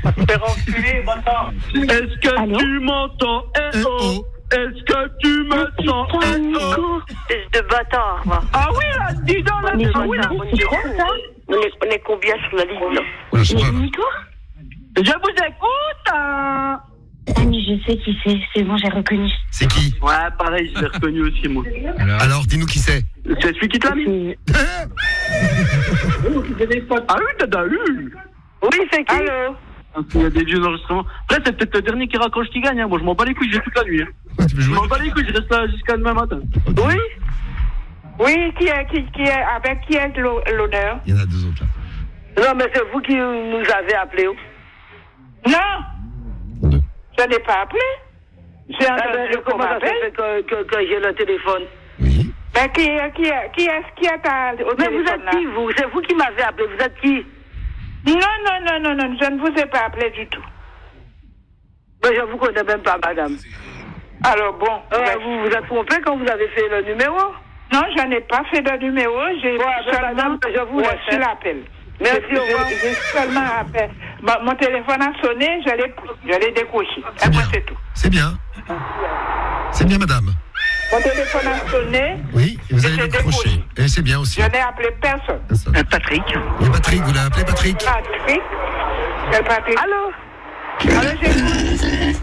T'es enculé, bâtard. Est-ce que Allô? tu m'entends? Eh oh. Est-ce que tu me sens? Putain, Eh oh. Nico. Espèce de bâtard, va. Ah oui, là, dis donc, là. Mais Ah oui, là. c'est quoi ça? On est combien sur la ligne, là? Ouais, je sais pas. Mais Nico? Je vous écoute, hein. Ah, mais je sais qui c'est. C'est bon, j'ai reconnu. C'est qui? Ouais, pareil, je l'ai reconnu aussi, moi. Alors, dis-nous qui c'est. C'est celui qui te l'a mis. Ah oui, t'as eu. Oui, c'est qui? Allô? Il y a des vieux enregistrements. Après, c'est peut-être le dernier qui raccroche qui gagne. Hein. Moi, je m'en bats les couilles, j'ai toute la nuit. Hein. Tu peux Je jouer? m'en bats les couilles, je reste là jusqu'à demain matin. Oui? Oui, qui est, avec qui est l'honneur? Il y en a deux autres là. Non, mais c'est vous qui nous avez appelé. Non! Je n'ai pas appelé. J'ai entendu qu'on m'appelle. Comment ça se fait que j'ai le téléphone? Oui. Ben, qui est au téléphone? Mais vous êtes qui, vous? C'est vous qui m'avez appelé. Vous êtes qui? Non, je ne vous ai pas appelé du tout. Mais je ne vous connais même pas, madame. Alors bon. Vous vous êtes trompé quand vous avez fait le numéro? Non, je n'ai pas fait de numéro. J'ai seulement reçu l'appel. Merci, j'ai seulement appelé. Mon téléphone a sonné, je l'ai décroché. Après, c'est tout. C'est bien. C'est bien, madame. Mon téléphone a sonné. Oui, et vous Et avez j'ai décroché. décroché. Et c'est bien aussi. Je n'ai appelé personne. Patrick. Et Patrick, vous l'avez appelé Patrick? Patrick? Allô? Allô, j'écoute.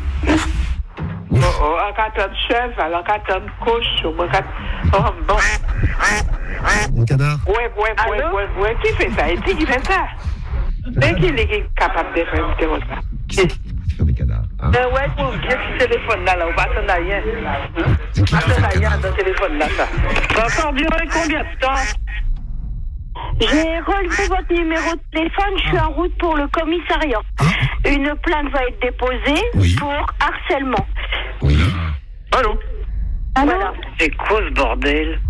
Un carton de cheval, un carton de cochon, bon. Mon canard. Ouais. Qui fait ça? Et qui fait ça? Mais qui est capable de faire ça? Qui c'est qui fait des canards? Hein? Ouais, pour bien ce téléphone-là, on va s'en rien. C'est qui On va fait s'en des rien canards? dans ce téléphone-là, ça. Ça va faire durer combien de temps? J'ai relevé votre numéro de téléphone. Je suis en route pour le commissariat. Une plainte va être déposée Oui. pour harcèlement. Oui. Allô? Voilà. C'est quoi ce bordel?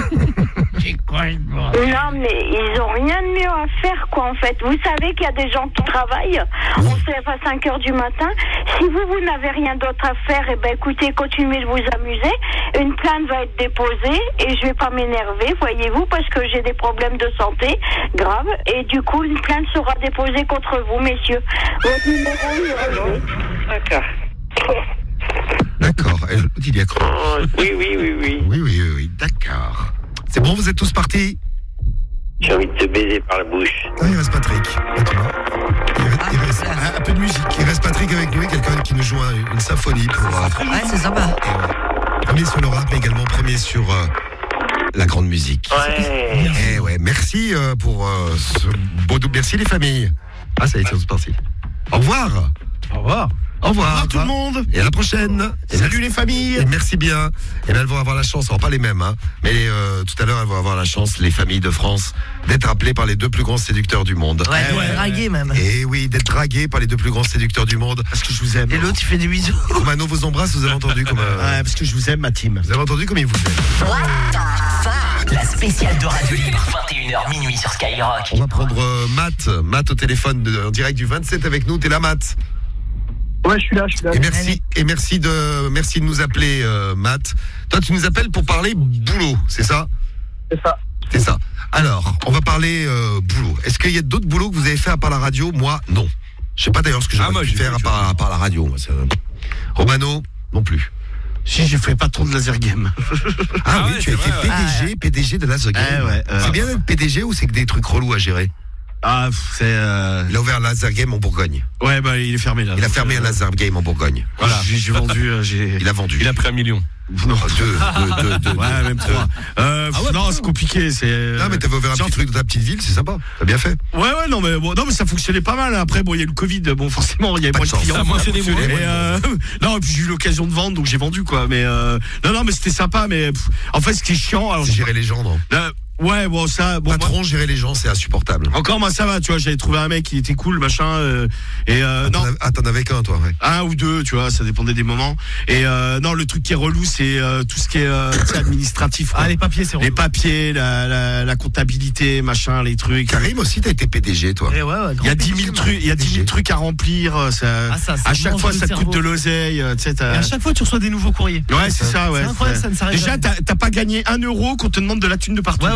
Non, mais ils ont rien de mieux à faire, quoi, en fait. Vous savez qu'il y a des gens qui travaillent. On se lève à 5h du matin. Si vous n'avez rien d'autre à faire, eh ben, écoutez, continuez de vous amuser. Une plainte va être déposée et je vais pas m'énerver, voyez-vous, parce que j'ai des problèmes de santé graves. Et du coup, une plainte sera déposée contre vous, messieurs. Votre numéro est relevé. D'accord. D'accord. Et l'autre, il y a cru. Oui. Oui. D'accord. C'est bon, vous êtes tous partis? J'ai envie de te baiser par la bouche. Ah, il reste Patrick. Ah, tu vois. Il reste un peu de musique. Il reste Patrick avec nous, et quelqu'un qui nous joue une symphonie pour. Ouais, c'est sympa. Premier sur le rap, mais également premier sur la grande musique. Ouais. Eh ouais, merci pour ce beau double. Merci les familles. Ah, ça y est, c'est parti. Au revoir. Au revoir. Au revoir tout le monde. Et à la prochaine. Et Salut les familles. Et merci bien. Et bien, elles vont avoir la chance, alors pas les mêmes, hein, mais tout à l'heure, elles vont avoir la chance, les familles de France, d'être appelées par les deux plus grands séducteurs du monde. Ouais, dragué même. Et oui, d'être draguées par les deux plus grands séducteurs du monde. Parce que je vous aime. Et l'autre, il fait des bisous. Romano vous embrasse, vous avez entendu comme... Ouais, parce que je vous aime, ma team. Vous avez entendu comme il vous aime. La spéciale de Radio Libre, 21h minuit sur Skyrock. On va prendre Matt au téléphone en direct du 27 avec nous. T'es là, Matt? Ouais, je suis là. Et merci de nous appeler, Matt. Toi, tu nous appelles pour parler boulot, c'est ça? C'est ça. Alors, on va parler boulot. Est-ce qu'il y a d'autres boulots que vous avez fait à part la radio? Moi, non. Je sais pas d'ailleurs ce que j'aurais pu faire à part la radio. Moi, Romano, non plus. Si, j'ai fait patron de Laser Game. Ah oui, tu as été PDG de Laser Game. Ouais. C'est bien d'être PDG ou c'est que des trucs relous à gérer? Ah, c'est... Il a ouvert un Laser Game en Bourgogne. Ouais, bah, il est fermé, là. Il a fermé un Laser Game en Bourgogne. Voilà. J'ai vendu... Il a vendu. Il a pris 1 million. Non, deux. Ouais, même 3. Non, c'est compliqué, c'est... Non, mais t'avais ouvert un petit truc dans ta petite ville, c'est sympa. T'as bien fait. Ouais, non, mais ça fonctionnait pas mal. Après, il y a eu le Covid. Bon, forcément, il y avait moins de clients. Ça a fonctionné moins. Non, et puis j'ai eu l'occasion de vendre, donc j'ai vendu, quoi. Mais, non, mais c'était sympa, mais, en fait, ce qui est chiant, alors. C'est gérer les gens, non? Ouais, bon, ça. Bon, patron, gérer les gens, c'est insupportable. Encore, moi, ça va, tu vois, j'avais trouvé un mec qui était cool, machin, non. T'en avais qu'un, toi, ouais. Un ou deux, tu vois, ça dépendait des moments. Et, non, le truc qui est relou, c'est, tout ce qui est, administratif, quoi. Ah, les papiers, c'est relou. Les papiers, la comptabilité, machin, les trucs. Karim aussi, t'as été PDG, toi. Ouais, Il y a 10 000 trucs, il y a 10 000 trucs à remplir, ça, à chaque fois, ça te coûte de l'oseille, tu sais, Et à chaque fois, tu reçois des nouveaux courriers. Ouais, c'est ça, ouais. C'est incroyable, ça ne s'arrête Déjà, jamais. t'as pas gagné 1 euro qu'on te demande de la thune de partout. Ouais.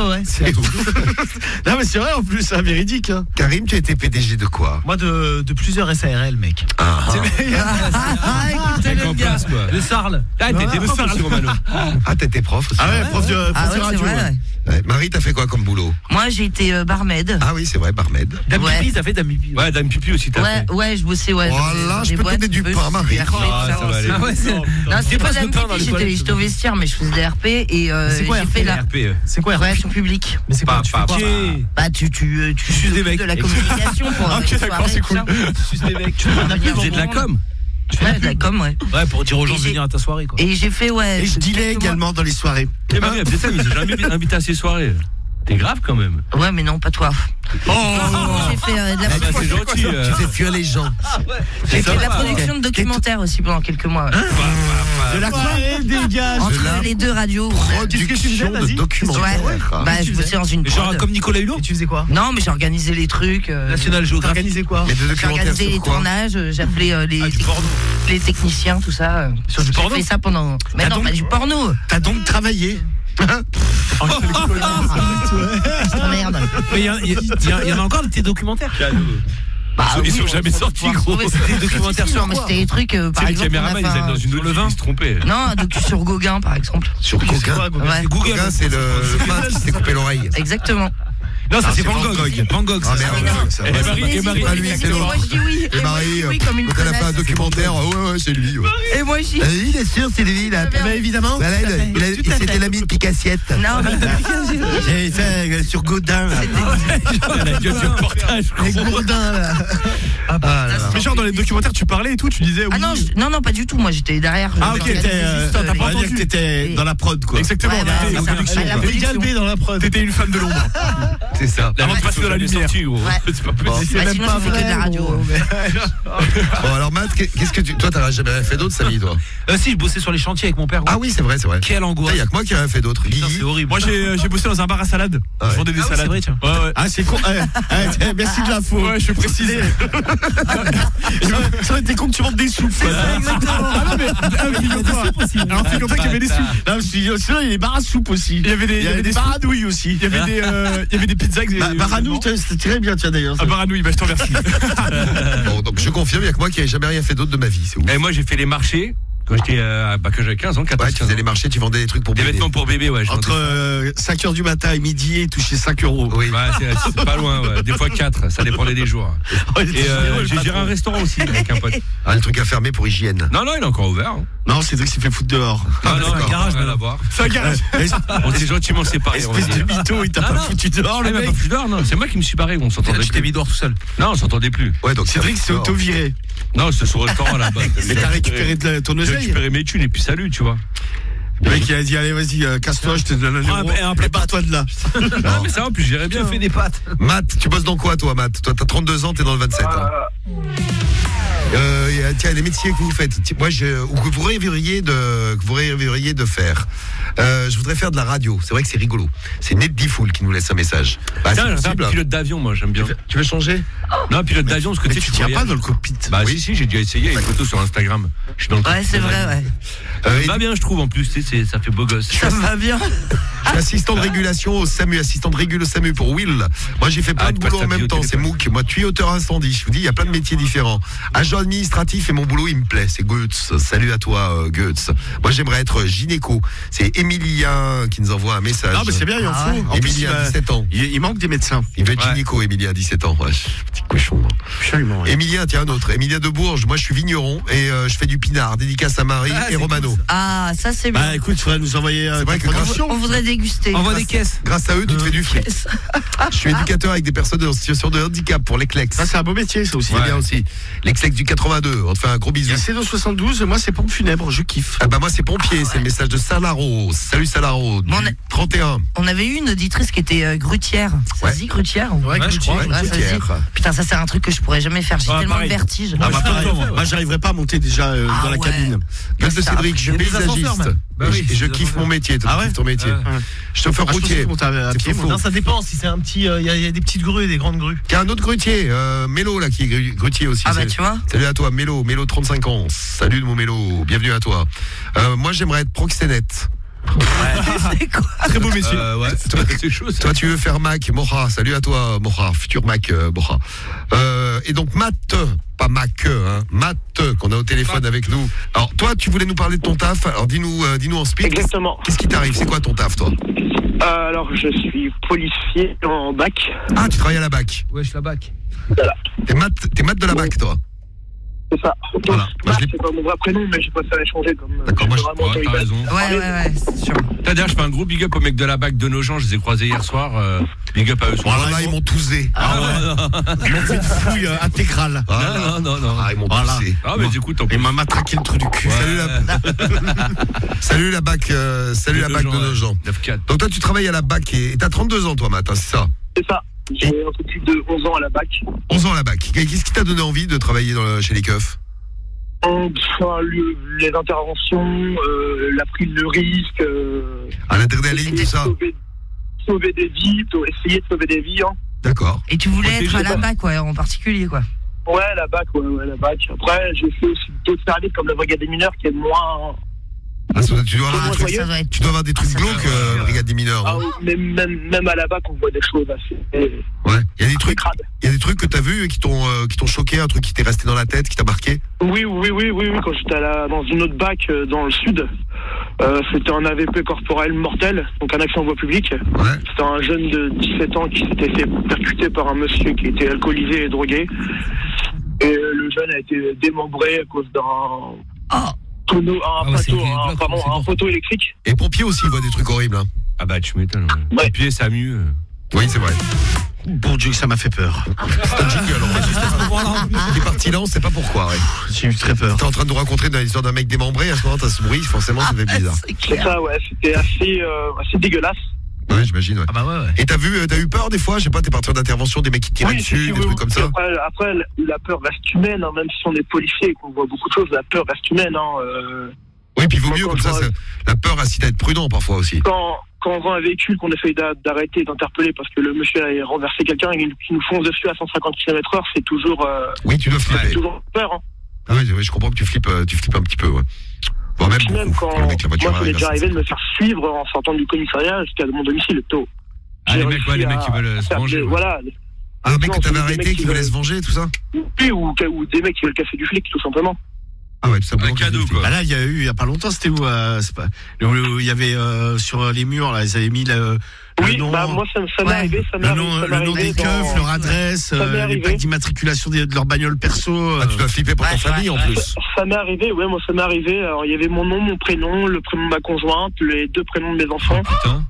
ouais. C'est ouf. Non, mais c'est vrai en plus, c'est véridique. Hein. Karim, tu as été PDG de quoi? Moi, de plusieurs SARL, mec. Écoutez le gars. Le Sarl. Ah, t'étais prof aussi, Romano. Ah, t'étais prof aussi. Ah ouais, prof de C'est radio. vrai, ouais. Ouais. Marie, t'as fait quoi comme boulot? Moi, j'ai été barmaid. Ah oui, c'est vrai, barmaid. Dame Ouais. Pipi, t'as fait Dame Pipi. Ouais, Dame Pipi aussi, t'as fait. Ouais, je bossais, ouais. Oh là, je peux te donner du pain, Marie. Ah, ça va aller. Ah ouais, c'est. Non, c'était pas passe le Dame pain dans les Pipi, toilettes. j'étais au vestiaire, mais je faisais des RP et C'est quoi j'ai RP, fait la RP. C'est quoi, relation publique. Mais c'est quoi, tu fais quoi? Bah, tu suces des mecs. de la communication pour Ok, les d'accord, soirées, c'est tout ça. Tu suces des mecs. Tu fais J'ai de la com. Ouais, de la com, ouais. Ouais, pour dire aux gens Et de venir à ta soirée, quoi. Et j'ai fait, ouais. Et je dealais quelques mois- également dans les soirées. Et Marie, peut-être ça, mais j'ai jamais invité à ces soirées. T'es grave quand même. Ouais, mais non, pas toi. Oh J'ai fait de la Ah bah c'est gentil. Tu fais fuir les gens. J'ai fait de la production de documentaires aussi pendant quelques mois. De la soirée, dégage. Entre les deux radios. Production de documentaires. Ouais. Bah, je bossais dans une Genre prod. comme Nicolas Hulot. Et tu faisais quoi? Non, mais j'ai organisé les trucs. National Geographic. Organisé quoi? Mais de J'ai documentaires organisé les sur quoi? tournages, j'appelais les techniciens, tout ça. Sur du porno? J'ai fait ça pendant. Mais T'as non, donc- pas du porno. T'as donc travaillé. Merde. Mais il y en a encore de tes documentaires. Bah, Ils sont oui, jamais on sortis, va gros. trouver C'était des documentaires sur Non, mais quoi? c'était des trucs, par Les exemple. caméramans, ils allaient dans une autre ville, ils se trompaient. Non, un docu sur Gauguin, par exemple. Sur Gauguin. Ouais. Gauguin, c'est le peintre qui s'est coupé l'oreille. Exactement. Non, ça Ah, c'est c'est Van Van Gogh. Gogh. Van Gogh, Ah ça. merde, ça va. Et Marie, Pas lui, c'est l'autre. Moi, je dis oui. Et Marie, oui, comme une quand elle a fait un connasse. documentaire, ouais, c'est lui. Ouais. Et moi, je dis. Oui, bien sûr, c'est lui, là. Bah, évidemment. Voilà, c'était l'ami de Picassiette. Non, mais. J'ai fait sur Godin. Là. La gueule du reportage. Avec Gourdin, là. Mais genre dans les documentaires, tu parlais et tout, tu disais oui. Ah non, pas du tout. Moi, j'étais derrière. Ah ok, j'organisais t'as pas dire que t'étais dans la prod quoi. Exactement. Ouais, t'étais bah, aux ça, productions, la quoi. production. Galbé dans la prod. T'étais une femme de l'ombre. C'est ça. La Avant de meuf, passer ils sont dans la jamais lumière. sortis, gros. Ouais. C'est pas possible. Bah, sinon, je fais que de la radio. Bon, alors, Matt, qu'est-ce que toi, t'as jamais rien fait d'autre, Samy, toi? Si, je bossais sur les chantiers avec mon père. Ah oui, c'est vrai. Quelle angoisse. Il y a que moi qui ai rien fait d'autre. Putain, c'est horrible. Moi j'ai bossé dans un bar à salade. Ah ouais. Je vendais des salades. C'est vrai, tiens. Ouais. Ah c'est con. Merci de l'info. Ouais, je précise. Ça aurait été con que tu vendes des soupes. C'est ça, exactement. Ah non, mais figure-toi. Alors figure-toi qu'il y avait des soupes. Non, parce que sinon il y a des bars à soupe aussi. Il y avait des bar à nouilles aussi. Il y avait des pizzas. Bar à nouilles, c'était très bien tiens d'ailleurs. Ah, bar à nouilles, bah je t'en remercie. Bon, donc je confirme, il y a que moi qui n'ai jamais rien fait d'autre de ma vie. C'est ouf. Et moi, j'ai fait les marchés quand j'étais, quand j'avais 15 ans, 14 Ouais, tu 15 faisais ans. les marchés, tu vendais des trucs pour Des bébé. vêtements pour bébé, ouais. je vendais Entre 5h du matin et midi et toucher 5 euros. Oui. Ouais, c'est pas loin, ouais. Des fois 4, ça dépendait des jours. Et j'ai géré un restaurant aussi avec un pote. Ah, le truc à fermer pour hygiène. Non, il est encore ouvert. Hein. Non, Cédric s'est fait foutre dehors. Non, d'accord. garage, rien à voir. C'est un garage. On s'est gentiment séparés. on va Espèce dire. de mytho, il t'a Non, pas non. foutu dehors Ah, le il m'a mec. pas foutu dehors, non. C'est moi qui me suis barré, on s'entendait Tu t'es plus. mis dehors tout seul. Non, on s'entendait plus. Ouais, donc Cédric s'est auto-viré. Non, c'était sur le restaurant là-bas. Mais t'as récupéré ton J'ai oseille. récupéré mes thunes et puis salut, tu vois. Le mec il a dit allez vas-y casse-toi, je te donne un euro. Et barre-toi de là. Non, mais ça va, en plus, je gérais bien. Tu fais des pâtes. Matt, tu bosses dans quoi, toi, Matt? Toi, t'as 32 ans, t'es dans le 27. Hein. Tiens, les métiers que vous faites. Moi, ou que vous rêveriez de faire. Je voudrais faire de la radio. C'est vrai que c'est rigolo. C'est Ned Diffoul qui nous laisse un message. Bah, Tiens, c'est je vais faire possible. pilote d'avion, moi, j'aime bien. Tu veux changer? Non, pilote d'avion, parce que Mais tu sais, tu tu tiens pas voyages. dans le cockpit. Bah, si, j'ai déjà essayé, il y a une photo sur Instagram. Je suis dans le Ouais, c'est vrai, ouais. Ça va bien, je trouve, en plus, tu sais, ça fait beau gosse. Ça me va bien. Je suis assistant de régulation au SAMU, assistant de régule au SAMU pour Will. Moi, j'ai fait plein Ah, de tu passes boulot ta en vie même au temps. C'est téléphone. MOOC. Moi, tuyauteur incendie. Je vous dis, il y a plein de métiers différents. Agent administratif et mon boulot, il me plaît. C'est Goetz. Salut à toi, Goetz. Moi, j'aimerais être gynéco. C'est Emilien qui nous envoie un message. Non mais c'est bien, il en Ah faut. En plus, Emilien, 17 ans. il manque des médecins. Il veut être Ouais. gynéco, Emilien, 17 ans. Ouais, petit cochon. Absolument. Ouais. Emilien, tiens, un autre. Emilien de Bourges. Moi, je suis vigneron et je fais du pinard. Dédicace à Marie et Romano. Ah, ça, c'est bien. Bah écoute, il faudrait nous envoyer C'est vrai ta que production. On voudrait déguster. Envoie des caisses. Grâce à eux, tu te fais du fric. Je suis éducateur avec des personnes en situation de handicap pour l'ECLEX. Ça c'est un beau métier ça aussi. C'est bien aussi. L'ECLEX du 82. On te fait un gros bisou. Et c'est dans 72, moi c'est pompe funèbre, je kiffe. Ah bah moi c'est pompier, c'est le message de Salaro. Salut Salaro, du Bon, 31. On avait eu une auditrice qui était grutière. Ça Ouais. se dit grutière? Ouais, je crois. Ouais, ça se dit. Putain, ça c'est un truc que je pourrais jamais faire. J'ai Ouais, tellement pareil. de vertige. Ah, bah, pareil. moi. Moi j'arriverais pas à monter déjà Ah, dans la ouais. cabine. Gueule de Ça, Cédric, je suis il y a des ascenseurs, paysagiste. même. Bah oui, Et je des kiffe ascenseurs. mon métier. Toi, Ah tu ouais kiffes ton métier. Ouais. Chauffeur Ah, je pensais routier. que tu montais à C'est pied, faux. moi. Non, ça dépend. Si c'est un petit, il y a des petites grues et des grandes grues. Il y a un autre grutier, Mélo là qui est grutier aussi. Ah bah Salut. tu vois. Salut à toi, Mélo 35 ans. Salut mon Mélo, bienvenue à toi. Moi j'aimerais être proxénète. C'est quoi? Très beau métier. Ouais. C'est chaud, ça. Toi, tu veux faire Mac, Moha. Salut à toi, Moha, futur Mac, Moha. Et donc, Matt, pas Mac, hein, Matt, qu'on a au téléphone avec nous. Alors, toi, tu voulais nous parler de ton taf. Alors, dis-nous en speak. Exactement. Qu'est-ce qui t'arrive? C'est quoi ton taf, toi? Alors, je suis policier en bac. Ah, tu travailles à la bac? Ouais, je suis la bac. Voilà. T'es Matt de la bac, toi? C'est ça. Voilà. C'est pas mon vrai prénom, mais j'ai préféré changer comme. D'accord, moi t'as raison. Ouais, c'est sûr. D'ailleurs, je fais un gros big up aux mecs de la bac de nos gens. Je les ai croisés hier soir. Big up à eux. Voilà, ils m'ont tousé. Ils m'ont fait une fouille intégrale. Non. Ah, ils m'ont tousé. Ah, mais du coup, il m'a matraqué le trou du cul. Salut la bac, de nos gens. Donc toi, tu travailles à la bac et t'as 32 ans, toi, Matt, hein, c'est ça? C'est ça. J'ai un peu plus de 11 ans à la bac. 11 ans à la bac. Qu'est-ce qui t'a donné envie de travailler chez les keufs? Les interventions, la prise de risque. L'adrénaline, tout ça. Sauver des vies, essayer de sauver des vies. Hein. D'accord. Et tu voulais être à la bac, ouais, en particulier, quoi. Ouais, la bac. Après, j'ai fait aussi d'autres services comme la brigade des mineurs qui est moins. Ah, tu dois avoir des trucs glauques, brigade des mineurs. Ah, mais même à la bac, on voit des choses assez. Ouais. Il y a des trucs que t'as vus et qui t'ont choqué, un truc qui t'est resté dans la tête, qui t'a marqué. Oui. Quand j'étais dans une autre bac dans le sud, c'était un AVP corporel mortel, donc un accident en voie publique. Ouais. C'était un jeune de 17 ans qui s'était fait percuter par un monsieur qui était alcoolisé et drogué. Et le jeune a été démembré à cause d'un. Un poteau électrique. Et pompiers aussi, ils voient des trucs horribles. Hein. Ah bah tu m'étonnes. Ouais. Pompiers, ça mieux. Oui, c'est vrai. Bon Dieu, que ça m'a fait peur. C'est un jingle, il est parti là, on sait pas pourquoi. Ouais. J'ai eu très peur. T'es en train de nous raconter l'histoire d'un mec démembré, à ce moment, t'as ce bruit, forcément, ça fait bizarre. C'est ça, ouais, c'était assez dégueulasse. Ouais, j'imagine, ouais. Ah bah ouais. Et t'as eu peur des fois? Je sais pas, t'es parti d'intervention, des mecs qui te tiraient dessus, des trucs comme ça? Après, la peur reste humaine, hein, même si on est policier et qu'on voit beaucoup de choses, la peur reste humaine. Hein, Oui, puis il vaut mieux comme ça, la peur incite à être prudent parfois aussi. Quand on voit un véhicule qu'on essaye d'arrêter, d'interpeller parce que le monsieur a renversé quelqu'un et qui nous fonce dessus à 150 km/h, c'est toujours. Oui, tu dois flipper. C'est toujours peur. Hein. Ah oui, je comprends que tu flippes un petit peu, ouais. Bon, même quand le mec, la voiture moi, ça m'est déjà arrivé de me faire suivre en sortant du commissariat jusqu'à mon domicile, tôt. Ah, les mecs qui veulent se venger. Voilà. Ah, un mec que t'avais arrêté qui voulait se venger, tout ça? Oui, ou des mecs qui veulent casser du flic, tout simplement. Ah ouais, tout simplement. Un cadeau, quoi. Bah là, il y a eu, il y a pas longtemps, c'était où, il y avait, sur les murs, là, ils avaient mis le nom. Bah, moi, ça m'est arrivé, le nom des keufs, leur adresse, les plaques d'immatriculation de leur bagnole perso. Ah, tu dois flipper pour ta famille, en plus. Ça m'est arrivé, ouais, moi, ça m'est arrivé. Alors, il y avait mon nom, mon prénom, le prénom de ma conjointe, les 2 prénoms de mes enfants. Putain.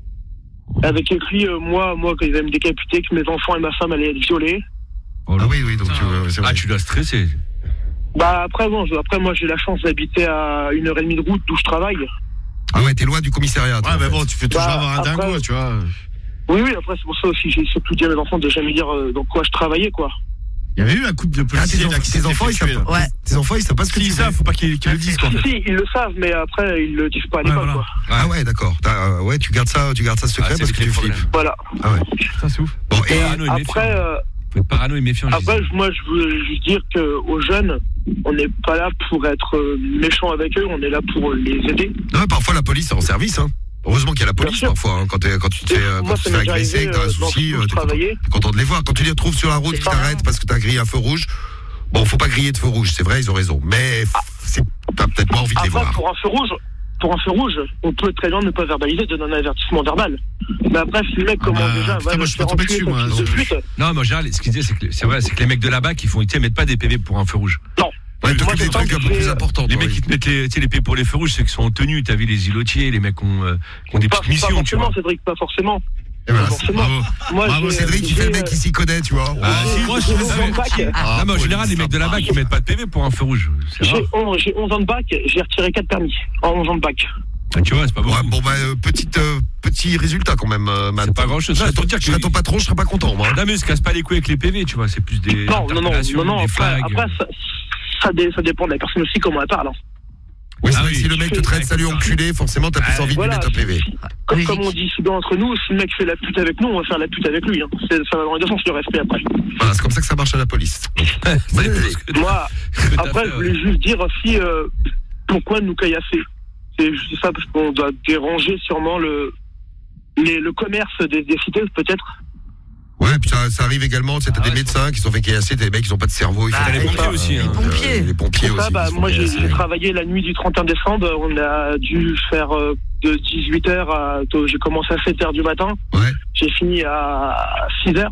Avec écrit, moi, quand ils allaient me décapiter, que mes enfants et ma femme allaient être violés. Oh, ah oui, donc tu dois stresser. Bah après moi j'ai la chance d'habiter à 1h30 de route d'où je travaille. Ah ouais, t'es loin du commissariat. Ouais, mais bon, tu peux toujours avoir un dingo, tu vois. Oui, après c'est pour ça aussi j'ai surtout dit à mes enfants de jamais dire dans quoi je travaillais, quoi. Il y avait eu un couple de policiers tes enfants ils savent pas ce que tu fais. Faut pas qu'ils le disent, quoi. Si, ils le savent, mais après ils le disent pas à l'école, quoi. Ah ouais, d'accord. Ouais, tu gardes ça secret parce que tu flippes. Voilà. Ah ouais. Ça c'est ouf. Bon, et après faut être parano et méfiant. Après, moi, je veux juste dire qu'aux jeunes, on n'est pas là pour être méchant avec eux, on est là pour les aider. Non, parfois la police est en service, hein. Heureusement qu'il y a la police parfois, hein, quand tu te fais agresser, que t'as un souci, t'es content de les voir. Quand tu les retrouves sur la route, qui t'arrêtent parce que t'as grillé un feu rouge, bon, faut pas griller de feu rouge, c'est vrai, ils ont raison. Mais t'as peut-être pas envie de les voir. Pour un feu rouge, on peut très bien ne pas verbaliser, donner un avertissement verbal. Mais après, si le mec commence déjà, moi je suis pas tombé dessus, moi. Non, mais en général, ce qu'il disait, c'est vrai, c'est que les mecs de la BAC, ils mettent pas des PV pour un feu rouge. Non. Ouais, moi, des trucs un peu plus importants. Les mecs qui te mettent les PV pour les feux rouges, c'est qu'ils sont en tenue. T'as vu les îlotiers, les mecs qui ont des petites missions, tu vois. Pas forcément, Cédric, pas forcément. Et voilà, bravo Cédric, tu fais le mec qui s'y connaît, tu vois. Moi je non, mais en général, les mecs de la BAC, ils mettent pas de PV pour un feu rouge. J'ai 11 ans de bac, j'ai retiré 4 permis en 11 ans de bac. Ah, tu vois, c'est pas beaucoup. Bon, petit résultat quand même, Matt. C'est pas grand chose. Je serais ton patron, je serais pas content, moi. Non, mais se casse pas les couilles avec les PV, tu vois, c'est plus des. Non, des flags. Après, ça dépend de la personne aussi, comment elle parle. Hein. Oui, c'est vrai que si le mec te traite salut enculé, forcément t'as plus envie de lui mettre un PV. Comme on dit souvent entre nous, si le mec fait la pute avec nous, on va faire la pute avec lui. Hein. Ça va dans les deux sens, le respect après. Voilà, c'est comme ça que ça marche à la police. Moi, après, je voulais juste dire aussi pourquoi nous caillasser. C'est juste ça, parce qu'on doit déranger sûrement le commerce des cités, peut-être. Ouais, puis ça arrive également, t'as des médecins qui sont fait caillasser, t'as des mecs qui n'ont pas de cerveau. Les pompiers aussi. Les pompiers Pour ça, aussi. moi, j'ai travaillé la nuit du 31 décembre. On a dû faire de 18h à... J'ai commencé à 7h du matin. Ouais. J'ai fini à 6h.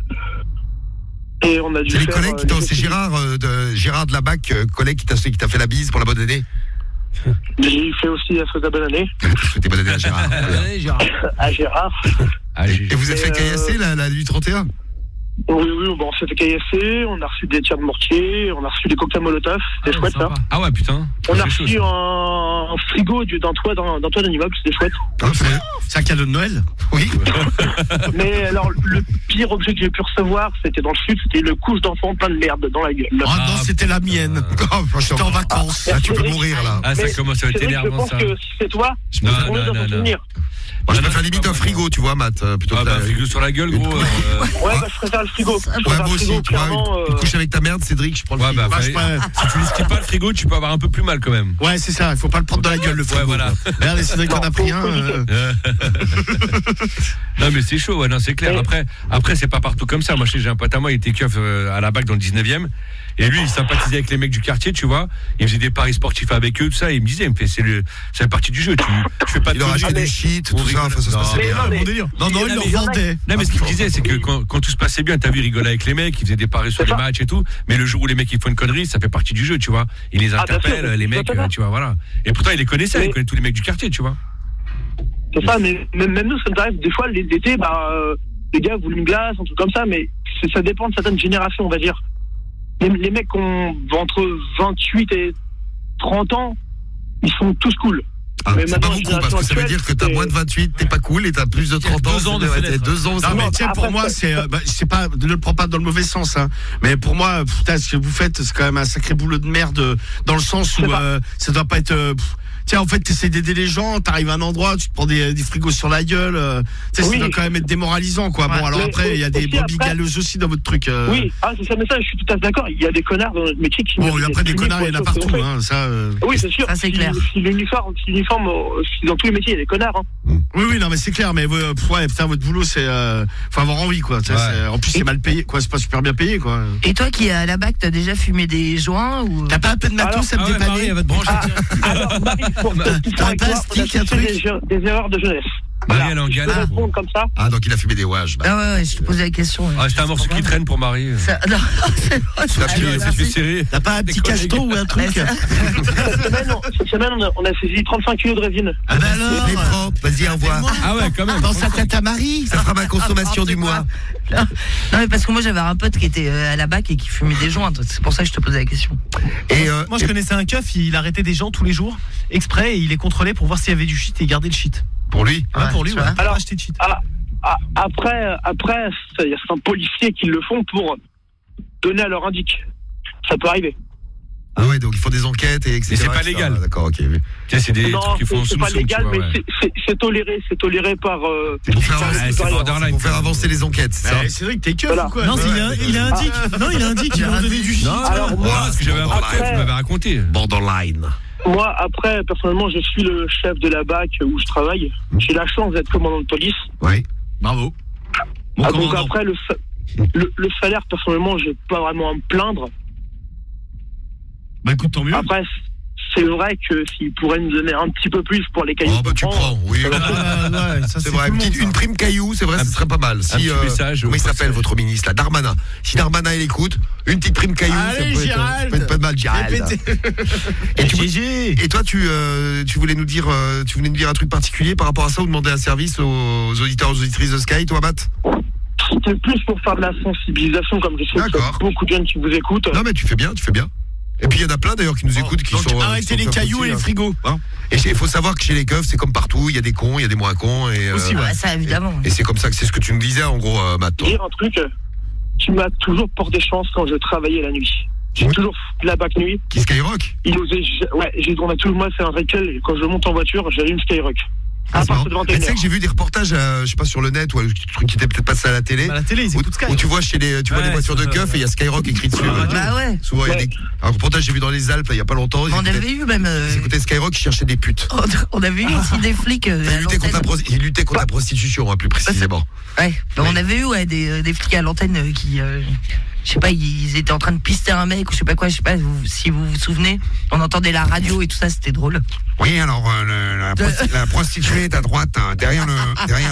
Et on a dû c'est les faire... collègues qui t'ont... C'est Gérard de la BAC, collègue qui t'a fait la bise pour la bonne année. J'ai fait aussi la bonne année. C'était bonne année à Gérard. À Gérard. Et vous êtes fait caillasser la nuit 31 ? Oui, bon, on s'est fait caillasser, on a reçu des tirs de mortier, on a reçu des cocktails Molotov, c'était chouette ça. Ah ouais, putain. On a reçu un frigo d'un toit d'un immeuble, c'était chouette. C'est un cadeau de Noël ? Oui. Mais alors, le pire objet que j'ai pu recevoir, c'était dans le sud, c'était une couche d'enfant plein de merde dans la gueule. Ah non, c'était la mienne. J'étais en vacances. Là, tu peux mourir là. Ah, ça commence à être énervant ça. Je pense que si c'est toi, je non. Moi, je préfère limite un frigo, tu vois, Matt. Plutôt un frigo sur la gueule, gros. Ouais, je préfère le frigo. Ouais, moi aussi, tu vois, une couche avec ta merde, Cédric, je prends le frigo. Si tu n'esquives pas le frigo, tu peux avoir un peu plus mal quand même. Ouais, c'est ça, il faut pas le prendre dans la gueule, le frigo. Ouais, voilà. Regardez, Cédric en a pris un. Non, mais c'est chaud, non, c'est clair. Après, c'est pas partout comme ça. Moi, j'ai un pote à moi, il était keuf à la BAC dans le 19e. Et lui, il sympathisait avec les mecs du quartier, tu vois. Il faisait des paris sportifs avec eux, tout ça. Et il me disait, c'est partie du jeu. Tu fais pas de. Il leur achetait des shit, tout ça. Enfin, ça se passait bien. Non, il leur vendait. Non, mais ce qu'il me disait, c'est que quand tout se passait bien, t'as vu, il rigolait avec les mecs, il faisait des paris sur les matchs et tout. Mais le jour où les mecs ils font une connerie, ça fait partie du jeu, tu vois. Il les interpelle, les mecs, tu vois, voilà. Et pourtant, il les connaissait, il connaît tous les mecs du quartier, tu vois. C'est ça, mais même nous, ça nous arrive des fois, l'été, les gars voulaient une glace, un truc comme ça, mais ça dépend de certaines générations, on va dire. Les mecs qui ont entre 28 et 30 ans, ils sont tous cool. Ah, c'est pas beaucoup, parce que ça veut dire que t'as moins de 28, t'es pas cool, et t'as plus de 30 ans. 2 ans de fenêtre. 2 ans. Non, mais tiens, pour moi, c'est pas, ne le prends pas dans le mauvais sens, hein. Mais pour moi, putain, ce que vous faites, c'est quand même un sacré boulot de merde, dans le sens où, ça doit pas être, tiens, en fait, t'essaies d'aider les gens, t'arrives à un endroit, tu te prends des frigos sur la gueule, ça doit quand même être démoralisant, quoi. Bon, alors après, il y a des brebis galeuses aussi dans votre truc. Oui, c'est ça, mais ça, je suis tout à fait d'accord. Il y a des connards dans notre métier qui... Bon, après, des connards, il y en a partout, hein, ça. Oui, c'est sûr. Ça, c'est clair. Si l'uniforme, dans tous les métiers, il y a des connards, hein. Oui, non, mais c'est clair, mais ouais, putain, votre boulot, c'est, faut avoir envie, quoi. En plus, c'est mal payé, quoi, c'est pas super bien payé, quoi. Et toi qui es à la BAC, t'as déjà fumé des joints ou... T'as pas un peu de matos, ça me dépanne. Marie, elle va te brancher. Alors, Marie, pour des erreurs de jeunesse. Marie, elle est en galère. Comme ça. Ah, donc il a fumé des wages. Ah ouais, je te posais la question. Ah, c'était un morceau qui traîne pour Marie. Non, c'est vrai. Ça fait serrer. T'as pas un petit cacheton ou un truc? Cette semaine, on a saisi 35 kilos de résine. Ah bah alors, les propres, vas-y, envoie. Ah ouais, quand même. Pense à ta Marie. Ça fera ma consommation du mois. Non, mais parce que moi j'avais un pote qui était à la BAC et qui fumait des joints. C'est pour ça que je te posais la question. Et moi je connaissais un keuf, il arrêtait des gens tous les jours exprès et il les contrôlait pour voir s'il y avait du shit et garder le shit. Pour lui? Ouais, pour lui, ouais. Alors, acheter de shit. Après, il y a certains policiers qui le font pour donner à leur indique. Ça peut arriver. Ah ouais, donc ils font des enquêtes et etc. Mais c'est pas légal. D'accord, ok. C'est des trucs qu'ils font en c'est pas soum-soum, légal, tu vois, mais c'est toléré par... C'est pour faire avancer les enquêtes, c'est ça? C'est vrai que t'es keuf ou quoi? Non, il a indiqué. Non, il a indiqué qu'il va donner du shit. Alors moi, ce que j'avais raconté, tu m'avais raconté. Borderline. Moi, après, personnellement, je suis le chef de la BAC où je travaille. J'ai la chance d'être commandant de police. Oui. Bravo. Donc après, le salaire, personnellement, j'ai pas vraiment à me plaindre. Bah écoute, tant mieux. Après, c'est vrai que s'il pourrait nous donner un petit peu plus pour les cailloux. Oh bah tu prends, oui. Ça, c'est vrai, une prime caillou, c'est vrai, ce serait pas mal. Si, comment il s'appelle votre ministre là, Darmanin. Si Darmanin il écoute, une petite prime caillou, ça peut être pas de mal, Gérald. Et toi, tu voulais nous dire un truc particulier par rapport à ça ou demander un service aux auditeurs, aux auditrices de Sky, toi, Matt? C'était plus pour faire de la sensibilisation, comme je sais qu'il y a beaucoup de jeunes qui vous écoutent. Non mais tu fais bien. Et puis il y en a plein d'ailleurs qui nous écoutent, qui sont... Arrêtez les cailloux et les frigos. Et il faut savoir que chez les keufs, c'est comme partout, il y a des cons, il y a des moins cons. Et, aussi, ouais. Ça évidemment. Et c'est comme ça que c'est ce que tu nous disais en gros, Matt. Dire un truc, tu m'as toujours porté chance quand je travaillais la nuit. J'ai toujours fait la BAC nuit. Qui Skyrock? On a tout le mois fait un rituel, et quand je monte en voiture, j'allume Skyrock. À partir de Tu 21h. sais que j'ai vu des reportages, je sais pas, sur le net ou un truc qui était peut-être passé à la télé. À la télé, ils écoutent Sky. Où tu vois tu vois des voitures de keuf et il y a Skyrock écrit dessus. Bah ouais. Souvent, il y a des. Un reportage j'ai vu dans les Alpes il y a pas longtemps. On avait eu même. Ils écoutaient Skyrock, ils cherchaient des putes. On avait eu aussi des flics. Ils luttaient contre la prostitution, plus précisément. Ouais. On avait eu des flics à l'antenne qui. Je sais pas, ils étaient en train de pister un mec ou je sais pas quoi, je sais pas si vous vous souvenez. On entendait la radio et tout ça, c'était drôle. Oui, alors la prostituée est à droite, derrière le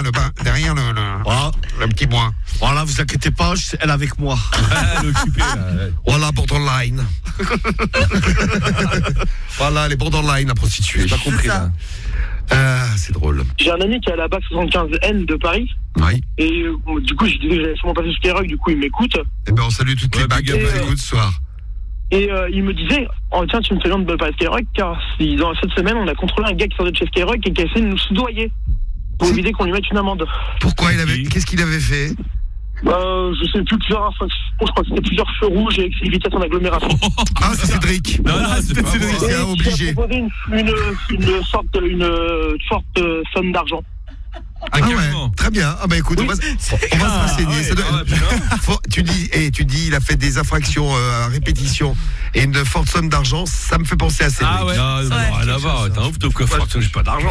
petit point. Voilà, vous inquiétez pas, elle est avec moi. Voilà pour ton line. Voilà, elle est borderline, la prostituée. J'ai pas compris là. C'est drôle. J'ai un ami qui est à la BAC 75N de Paris. Oui. Et du coup, j'ai dit que j'allais sûrement passer sur Skyrock, du coup, il m'écoute. Eh ben, on salue toutes les bacs qui écoutent ce soir. Et il me disait, oh tiens, tu me fais bien de parler de Skyrock, car dans cette semaine, on a contrôlé un gars qui sortait de chez Skyrock et qui a essayé de nous soudoyer pour éviter qu'on lui mette une amende. Pourquoi qu'est-ce qu'il avait fait? Je sais plus, plusieurs infractions, je crois que c'était plusieurs feux rouges et excès de vitesse en agglomération. Ah, c'est Cédric. Non, c'est pas Cédric, c'est obligé. Il a proposé une forte somme d'argent. Ah ouais, très bien. Ah bah écoute, on va se renseigner. Tu dis, il a fait des infractions à répétition et une forte somme d'argent. Ça me fait penser à Cédric. Ah ouais. Non, rien à voir. T'es un ouf de coffre. J'ai pas d'argent.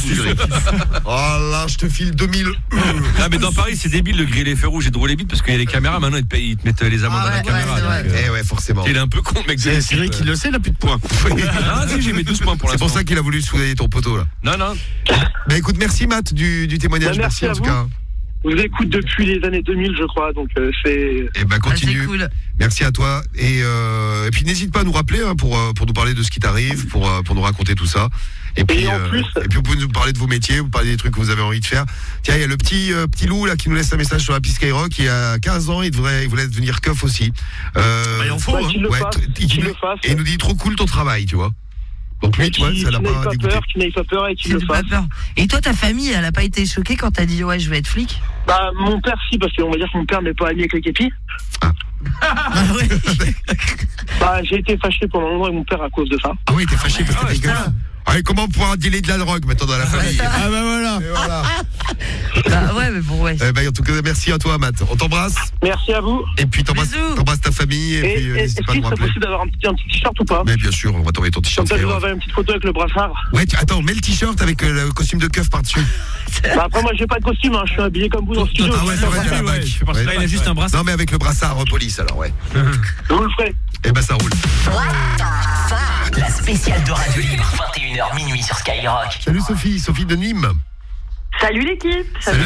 Oh là, je te file 2000 euros. Non, mais dans Paris, c'est débile de griller les feux rouges et de rouler vite parce qu'il y a les caméras. Maintenant, ils te mettent les amendes à la caméra. Eh ouais, forcément. Il est un peu con, mec. C'est Cédric qui le sait, il a plus de points. Ah, si, j'ai mis 12 points pour l'instant. C'est pour ça qu'il a voulu souder ton poteau là. Non. Bah écoute, merci Matt du témoignage. Merci en tout cas. Je vous écoute depuis les années 2000, je crois, donc c'est... Eh ben continue. C'est cool. Merci à toi. Et puis n'hésite pas à nous rappeler pour nous parler de ce qui t'arrive, pour nous raconter tout ça. Et puis vous pouvez nous parler de vos métiers, vous parler des trucs que vous avez envie de faire. Tiens, il y a le petit Lou là qui nous laisse un message sur la piste Skyrock. Il a 15 ans, il voulait devenir keuf aussi. Il en faut, hein. Et il nous dit trop cool ton travail, tu vois. Donc lui, tu vois, ça l'a pas dégoûté. Tu n'aies pas peur et qu'il le fasse. Et toi, ta famille, elle a pas été choquée quand t'as dit ouais, je vais être flic? Bah, mon père, si, parce qu'on va dire que mon père n'est pas ami avec les képis. Ah ouais. Bah, j'ai été fâché pendant longtemps avec mon père à cause de ça. Ah oui, t'es fâché parce que t'es keuf. Ah, et comment pouvoir dealer de la drogue maintenant dans la famille? Ah bah voilà. Bah ouais, mais bon, ouais. Eh ben, en tout cas, merci à toi, Matt. On t'embrasse. Merci à vous. Et puis t'embrasses ta famille. Et puis n'hésite pas à nous est-ce qu'il serait rappeler. possible d'avoir un petit t-shirt ou pas? Mais bien sûr, on va t'envoyer ton t-shirt. Comme ça, je vous envoie une petite photo avec le brassard. Ouais, attends, mets le t-shirt avec le costume de keuf par-dessus. Bah, après, moi, j'ai pas de costume, hein. Je suis habillé comme vous dans le studio. Ah ouais, ça va, tu la bac. Il a juste un brassard. Non, mais avec le brassard police, alors, ouais. Je vous le ferai. Eh ben, ça roule. La spéciale de Radio Libre, 21h minuit sur Skyrock. Salut Sophie de Nîmes. Salut l'équipe. Salut.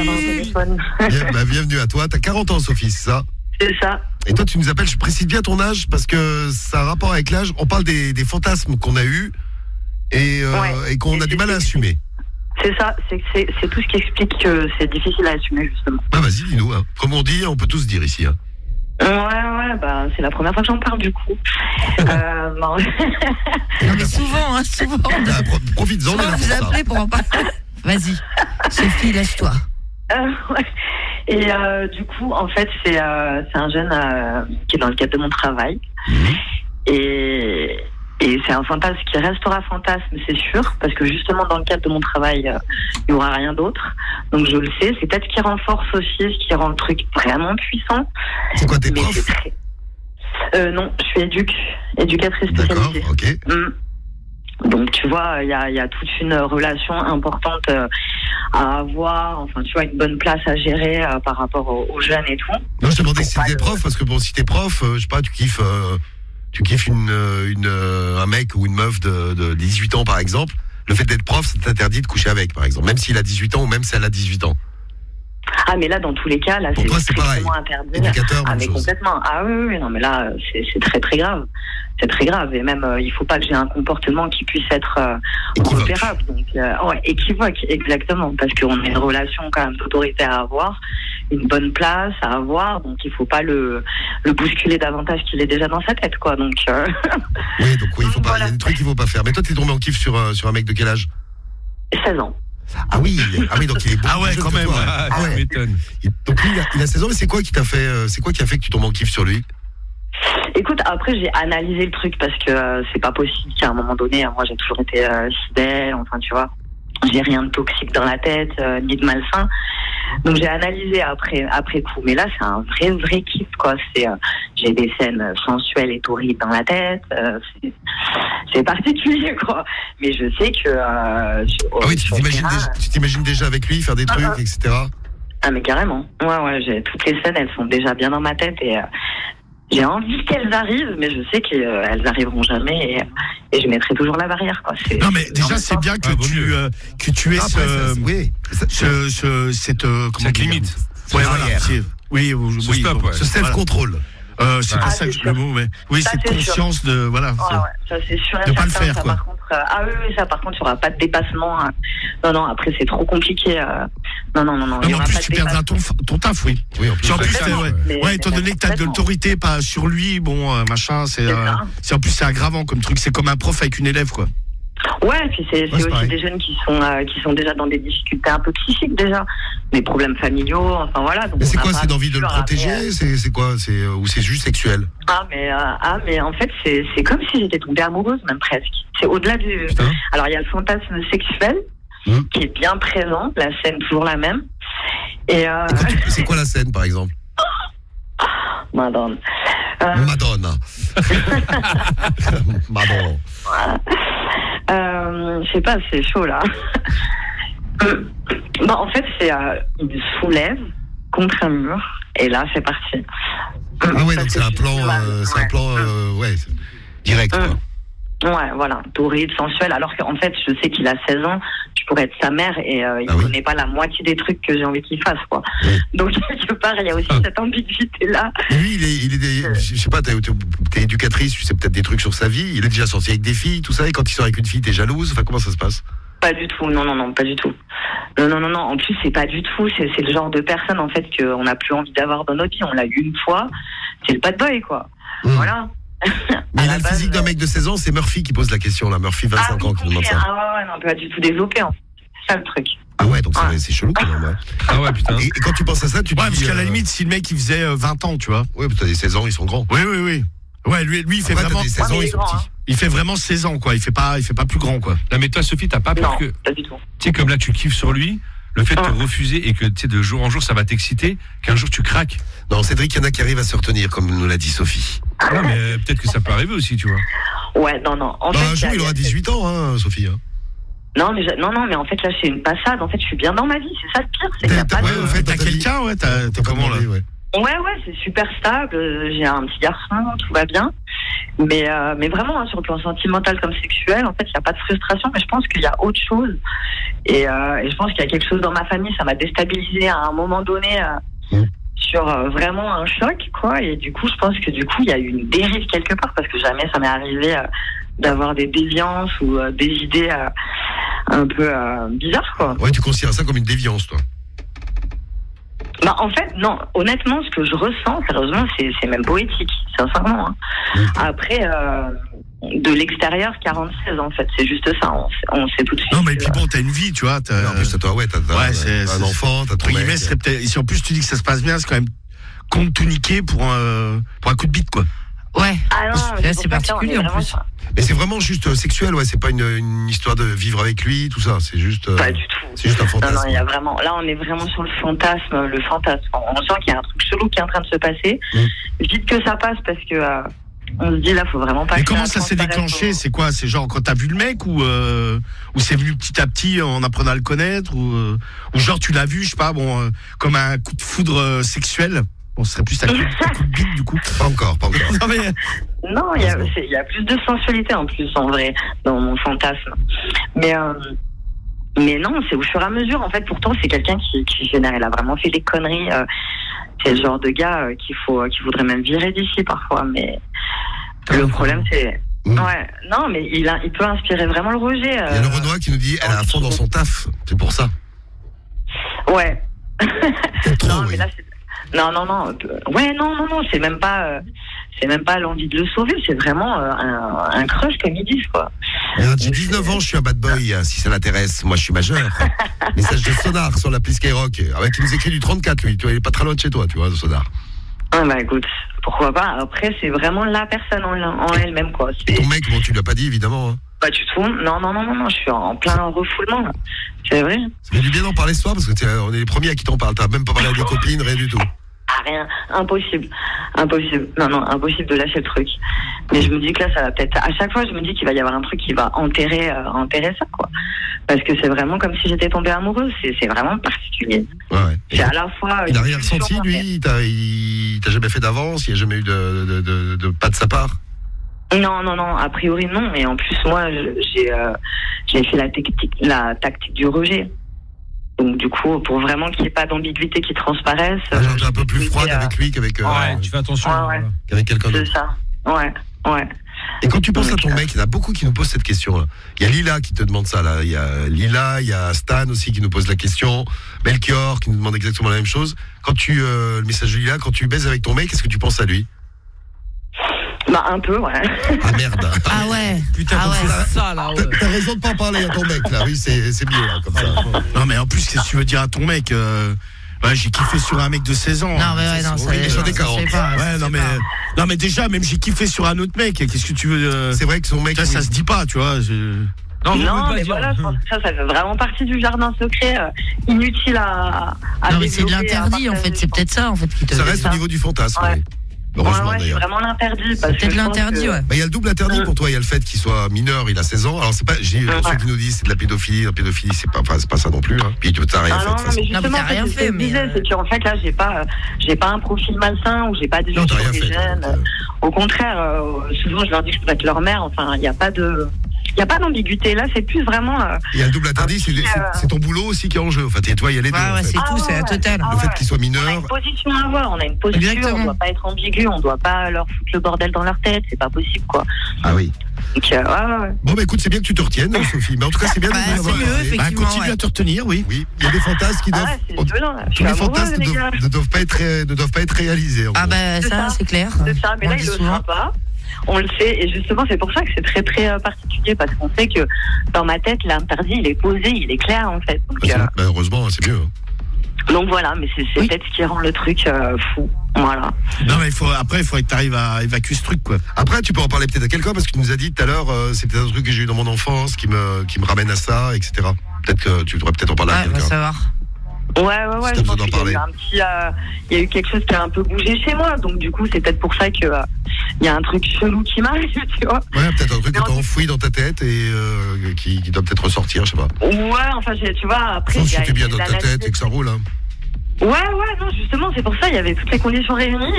Bienvenue à toi. T'as 40 ans, Sophie, c'est ça? C'est ça. Et toi, tu nous appelles, je précise bien ton âge parce que ça a un rapport avec l'âge. On parle des fantasmes qu'on a eus et qu'on a du mal à assumer. C'est ça, c'est tout ce qui explique que c'est difficile à assumer, justement. Ah, vas-y, dis-nous. Hein. Comme on dit, on peut tous dire ici. Hein. Ouais, bah, c'est la première fois que j'en parle, du coup. Non. Non, mais souvent. Profites-en. On va vous appeler pour en parler. Vas-y, Sophie, lâche-toi. Ouais. Et du coup, en fait, c'est un jeune qui est dans le cadre de mon travail. Et c'est un fantasme qui restera fantasme, c'est sûr, parce que justement, dans le cadre de mon travail, il n'y aura rien d'autre. Donc, je le sais. C'est peut-être ce qui renforce aussi, ce qui rend le truc vraiment puissant. C'est quoi, t'es prof? Non, je suis éducatrice spécialisée. D'accord, ok. Donc, tu vois, il y a toute une relation importante à avoir, enfin, tu vois, une bonne place à gérer par rapport aux jeunes et tout. Non, je te demandais si t'es prof, parce que bon, si t'es prof, je sais pas, tu kiffes un mec ou une meuf de 18 ans, par exemple. Le fait d'être prof, ça t'interdit de coucher avec, par exemple. Même s'il a 18 ans ou même si elle a 18 ans. Ah, mais là, dans tous les cas, là, pour toi, c'est pareil. Interdit. Éducateur, ah, mais chose. complètement. Ah oui, non, mais là, c'est très, très grave. C'est très grave. Et même, il faut pas que j'ai un comportement qui puisse être repérable. Donc, ouais, équivoque, exactement. Parce qu'on a une relation quand même d'autorité à avoir, une bonne place à avoir. Donc, il faut pas le bousculer davantage qu'il est déjà dans sa tête, quoi. Donc, oui, donc oui, il faut pas. Il y a des trucs qu'il faut pas faire. Mais toi, t'es tombé en kiff sur un mec de quel âge? 16 ans. Ah oui, donc il est beaucoup plus jeune quand que même. toi. Ça m'étonne. Donc lui, il a 16 ans, mais c'est quoi qui a fait que tu tombes en kiff sur lui? Écoute, après j'ai analysé le truc parce que c'est pas possible qu'à un moment donné, moi j'ai toujours été fidèle, enfin tu vois. j'ai rien de toxique dans la tête, ni de malsain. Donc j'ai analysé après coup. Mais là, c'est un vrai kiff, quoi. J'ai des scènes sensuelles et torrides dans la tête. C'est particulier, quoi. Mais je sais que... tu t'imagines déjà avec lui faire des trucs, etc. Ah, mais carrément. Ouais, toutes les scènes, elles sont déjà bien dans ma tête et j'ai envie qu'elles arrivent, mais je sais qu'elles n'arriveront jamais et je mettrai toujours la barrière, quoi. Non, mais déjà, c'est bien que tu aies cette limite. Ouais, voilà. Oui, ce self-control. C'est pas ça que le mot, mais oui, ça, c'est conscience de voilà. Ça c'est sûr. De pas le faire, ça, quoi. Par contre, ça par contre, il n'y aura pas de dépassement. Non, après c'est trop compliqué. Non. Mais en plus, tu perdras ton taf, oui. Oui, en plus. Étant donné que t'as de l'autorité pas sur lui, machin, c'est en plus c'est aggravant comme truc. C'est comme un prof avec une élève, quoi. Ouais, puis c'est aussi pareil. Des jeunes qui sont déjà dans des difficultés un peu psychiques déjà, des problèmes familiaux, enfin voilà. Donc mais c'est quoi, c'est d'envie de le protéger, c'est quoi, ou c'est juste sexuel? Mais en fait c'est comme si j'étais tombée amoureuse même presque. C'est au-delà du. Putain. Alors il y a le fantasme sexuel qui est bien présent, la scène toujours la même. Et c'est quoi la scène par exemple? Madonna. Madonna. Je sais pas, c'est chaud là. En fait, il me soulève contre un mur et là, c'est parti. Ah ouais, donc c'est un plan, direct. Quoi. Ouais, voilà, torride, sensuel. Alors qu'en fait, je sais qu'il a 16 ans, je pourrais être sa mère et il connaît pas la moitié des trucs que j'ai envie qu'il fasse, quoi. Oui. Donc quelque part, il y a aussi cette ambiguïté là. Lui, je sais pas, t'es éducatrice, tu sais peut-être des trucs sur sa vie. Il est déjà sorti avec des filles, tout ça, et quand il sort avec une fille, t'es jalouse. Enfin, comment ça se passe? Pas du tout, non, pas du tout. Non. En plus, c'est pas du tout. C'est le genre de personne en fait qu'on n'a plus envie d'avoir dans notre vie. On l'a eu une fois. C'est le bad boy, quoi. Voilà. Mais il a le physique d'un mec de 16 ans, c'est Murphy qui pose la question là. Murphy, 25 ans, qui demande ça. Non, pas du tout développé. En fait. C'est ça le truc. Ah ouais, donc c'est chelou quand même. Ouais. Ah ouais, putain. Et quand tu penses à ça, tu te dis. Parce qu'à la limite, si le mec il faisait 20 ans, tu vois. Ouais, t'as des 16 ans, ils sont grands. Oui. Ouais, lui il fait vraiment. Des 16 ans, ils sont petits. Il fait vraiment 16 ans, quoi. Il fait pas plus grand, quoi. Non, mais toi, Sophie, t'as pas peur que. Pas du tout. Tu sais, comme là, tu kiffes sur lui. Le fait de te refuser et que tu sais, de jour en jour ça va t'exciter, qu'un jour tu craques. Non, Cédric, il y en a qui arrivent à se retenir, comme nous l'a dit Sophie. Non, mais peut-être que ça peut arriver aussi, tu vois. Ouais, non. En fait, un jour, il aura 18 ans, hein, Sophie. Hein. Non, mais en fait, là, c'est une passade. En fait, je suis bien dans ma vie. C'est ça le pire. C'est qu'il y a pas de... en fait, t'as quelqu'un, t'es comment là? Ouais, c'est super stable. J'ai un petit garçon, tout va bien. Mais vraiment, sur le plan sentimental comme sexuel, en fait, il n'y a pas de frustration, mais je pense qu'il y a autre chose. Et je pense qu'il y a quelque chose dans ma famille, ça m'a déstabilisé à un moment donné sur vraiment un choc, quoi. Et du coup, je pense que il y a eu une dérive quelque part, parce que jamais ça m'est arrivé d'avoir des déviances ou des idées un peu bizarres, quoi. Ouais, tu considères ça comme une déviance, toi? En fait, non. Honnêtement, ce que je ressens, sérieusement, c'est même poétique, sincèrement. Hein. Après, de l'extérieur, 46, en fait, c'est juste ça. On sait tout de suite. Non, mais puis bon, t'as une vie, tu vois. En plus, toi, t'as un enfant, t'as ton mec. Si en plus tu dis que ça se passe bien, c'est quand même compte tout niquer pour un coup de bite, quoi. Ouais. Ah non, là, c'est particulier en plus. Mais c'est vraiment juste sexuel, ouais. C'est pas une histoire de vivre avec lui, tout ça. C'est juste. Pas du tout. C'est juste un fantasme. Non, il y a vraiment. Là, on est vraiment sur le fantasme. On sent qu'il y a un truc chelou qui est en train de se passer. Vite que ça passe, parce que on se dit là, faut vraiment pas. Mais comment ça s'est déclenché? C'est quoi? C'est genre quand t'as vu le mec ou c'est venu petit à petit en apprenant à le connaître ou genre tu l'as vu, je sais pas, comme un coup de foudre sexuel? Bon, ce serait plus un coup de bite, du coup. Pas encore. Non, il y a plus de sensualité en plus, en vrai, dans mon fantasme. Mais non, c'est au fur et à mesure. En fait, pourtant, c'est quelqu'un qui génère. Il a vraiment fait des conneries. C'est le genre de gars qu'il faudrait même virer d'ici parfois. Mais le problème, c'est... Ouais, non, mais il peut inspirer vraiment le rejet. Il y a le Renoir qui nous dit elle est à fond dans son taf. C'est pour ça. Ouais. C'est trop, mais là, c'est... Non. Ouais, non, c'est même pas l'envie de le sauver, c'est vraiment un crush comme ils disent, quoi. J'ai 19 ans, je suis un bad boy, si ça l'intéresse. Moi, je suis majeur. Message de Sonar sur l'appli Skyrock. Avec il nous écrit du 34, lui. Tu vois, il est pas très loin de chez toi, tu vois, Sonar. Ah bah écoute, pourquoi pas. Après, c'est vraiment la personne en elle-même, quoi. Et ton mec, bon, tu l'as pas dit, évidemment. Hein. Pas du tout. Non, je suis en plein refoulement, là. C'est vrai. Ça fait du bien d'en parler ce soir, parce que on est les premiers à qui t'en parle. T'as même pas parlé à des copines, rien du tout. Ah, rien. Impossible. Non, impossible de lâcher le truc. Mais je me dis que là, ça va peut-être... À chaque fois, je me dis qu'il va y avoir un truc qui va enterrer ça, quoi. Parce que c'est vraiment comme si j'étais tombée amoureuse. C'est vraiment particulier. Ouais. C'est à la fois... Il a rien ressenti, lui? Il t'a jamais fait d'avance? Il n'y a jamais eu de pas de sa part? Non, a priori non, mais en plus moi j'ai fait la tactique du rejet. Donc du coup, pour vraiment qu'il n'y ait pas d'ambiguïté qui transparaisse. T'es un peu plus froide avec lui qu'avec. Tu fais attention. Qu'avec quelqu'un d'autre. C'est ça. Ouais. Et quand tu penses à ton mec, il y en a beaucoup qui nous posent cette question-là. Il y a Lila qui te demande ça là. Il y a Lila, il y a Stan aussi qui nous pose la question. Melchior qui nous demande exactement la même chose. Quand le message de Lila, quand tu baises avec ton mec, est-ce que tu penses à lui? Bah un peu, ouais. Ah merde. Ah ouais. Putain, c'est ça là. Ouais. T'as raison de pas en parler à ton mec là. Oui, c'est mieux là, comme ça. Non mais en plus, qu'est-ce que tu veux dire à ton mec j'ai kiffé sur un mec de 16 ans. Non mais ouais, non, non mais déjà, même j'ai kiffé sur un autre mec. Qu'est-ce que tu veux C'est vrai que son mec. Ça se dit pas, tu vois. Non, mais voilà, je pense que ça fait vraiment partie du jardin secret inutile à non mais c'est de l'interdit en fait, c'est peut-être ça en fait qui te. Ça reste au niveau du fantasme. Ouais. Heureusement, c'est vraiment l'interdit. C'est peut-être l'interdit, ouais. Il y a le double interdit pour toi. Il y a le fait qu'il soit mineur, il a 16 ans. Alors, c'est pas, ceux qui nous disent c'est de la pédophilie. La pédophilie, c'est pas ça non plus. Hein. Puis, t'as rien fait. Non, mais justement, rien fait. Mais c'est qu'en fait, là, j'ai pas un profil malsain ou j'ai pas des gens sur les jeunes. Au contraire, souvent, je leur dis que je pourrais être leur mère. Enfin, il n'y a pas d'ambiguïté. Là, c'est plus vraiment. Il y a le double interdit, c'est ton boulot aussi qui est en jeu. Enfin, toi, il y a les deux. Ouais, c'est tout, c'est la totale. Le fait qu'il soit mineur. On a une position à avoir, on a une posture, on doit pas être ambigu, on doit pas leur foutre le bordel dans leur tête, c'est pas possible, quoi. Ah oui. Donc, ouais. Bon, bah écoute, c'est bien que tu te retiennes, Sophie. Mais en tout cas, c'est bien de c'est mieux, effectivement. Continue à te retenir, oui. Oui, il y a des fantasmes qui doivent. Tous les fantasmes ne doivent pas être réalisés. Ah, bah, ça, c'est clair. C'est ça, mais là, il le sera pas. On le sait, et justement, c'est pour ça que c'est très très particulier, parce qu'on sait que dans ma tête, l'interdit, il est posé, il est clair, en fait. Donc, heureusement, c'est mieux. Donc voilà, mais c'est peut-être ce qui rend le truc fou. Voilà. Non, mais il faut que tu arrives à évacuer ce truc, quoi. Après, tu peux en parler peut-être à quelqu'un, parce que tu nous as dit tout à l'heure, c'est peut-être un truc que j'ai eu dans mon enfance qui me ramène à ça, etc. Peut-être que tu devrais peut-être en parler à quelqu'un. Ouais, va savoir. Ouais, je pense qu'il y a il y a eu quelque chose qui a un peu bougé chez moi, donc du coup c'est peut-être pour ça que il y a un truc chelou qui m'arrive, tu vois. Ouais, peut-être un truc que t'as enfoui dans ta tête et qui doit peut-être ressortir, je sais pas. Ouais, enfin tu vois, après si t'es bien dans ta tête et que ça roule, hein. Ouais, non, justement, c'est pour ça, il y avait toutes les conditions réunies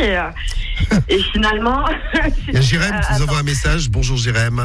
et finalement... Il y a Jérém qui nous envoie un message. Bonjour Jérém,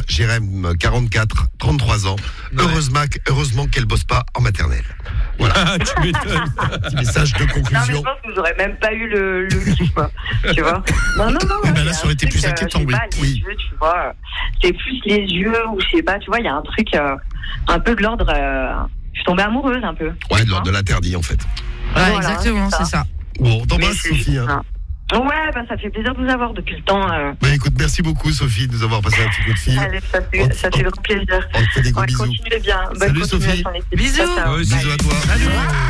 44, 33 ans. Heureusement qu'elle bosse pas en maternelle. Voilà. Tu m'étonnes. Petit message de conclusion. Non, mais je pense que vous n'aurez même pas eu le kiff, tu vois. Non. Là, ça aurait été plus inquiétant, oui. Les yeux, tu vois, c'est plus les yeux ou je sais pas, tu vois, il y a un truc un peu de l'ordre... je suis tombée amoureuse un peu. Ouais, de l'ordre de l'interdit, en fait. Ouais, voilà, exactement, c'est ça. Bon, t'embrasses Sophie. Ouais, ça fait plaisir de vous avoir depuis le temps. Écoute, merci beaucoup Sophie de nous avoir passé un petit coup de fil. Allez, ça fait grand plaisir. On te fait des gros bisous. Continuez bien. Salut Sophie. Bisous. Bisous à toi. Salut.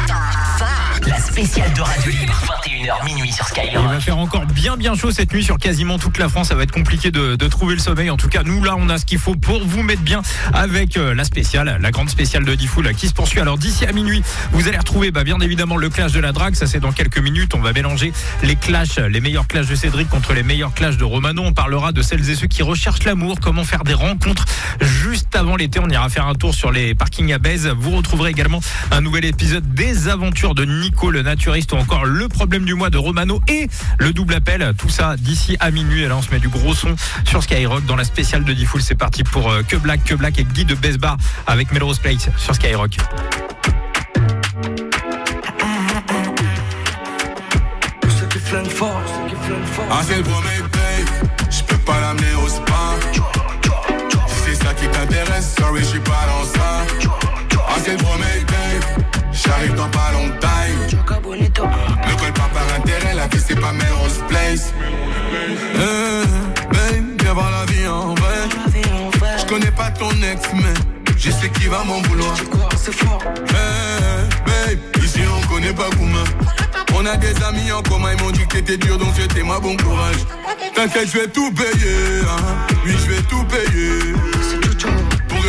La spéciale de Radio Libre, 21h minuit sur Skyrock. Il va faire encore bien chaud cette nuit sur quasiment toute la France. Ça va être compliqué de trouver le sommeil. En tout cas, nous là, on a ce qu'il faut pour vous mettre bien avec la spéciale, la grande spéciale de Diffoul qui se poursuit. Alors d'ici à minuit, vous allez retrouver bien évidemment le clash de la drague. Ça c'est dans quelques minutes. On va mélanger les meilleurs clashs de Cédric contre les meilleurs clashs de Romano. On parlera de celles et ceux qui recherchent l'amour, comment faire des rencontres juste avant l'été. On ira faire un tour sur les parkings à Bèze. Vous retrouverez également un nouvel épisode des aventures de Nico le naturiste ou encore le problème du mois de Romano et le double appel. Tout ça d'ici à minuit. Et là on se met du gros son sur Skyrock dans la spéciale de Diffoul. C'est parti pour Que Black et Guy de Besbar avec Melrose Place sur Skyrock. Ah c'est le premier babe, j'peux pas l'amener au spa. Si c'est ça qui t'intéresse, sorry j'suis pas dans ça. Ah c'est le premier babe, j'arrive dans pas longtemps. Ne colle pas par intérêt, la vie c'est pas Melrose Place. Babe, viens voir la vie en vrai. J'connais pas ton ex mais je sais qui va mon boulot. Babe, ici on connaît pas Gouma. On a des amis en commun, ils m'ont dit que t'étais dur, donc souhaitez-moi bon courage. T'inquiète, je vais tout payer, hein. Oui, je vais tout payer. Pour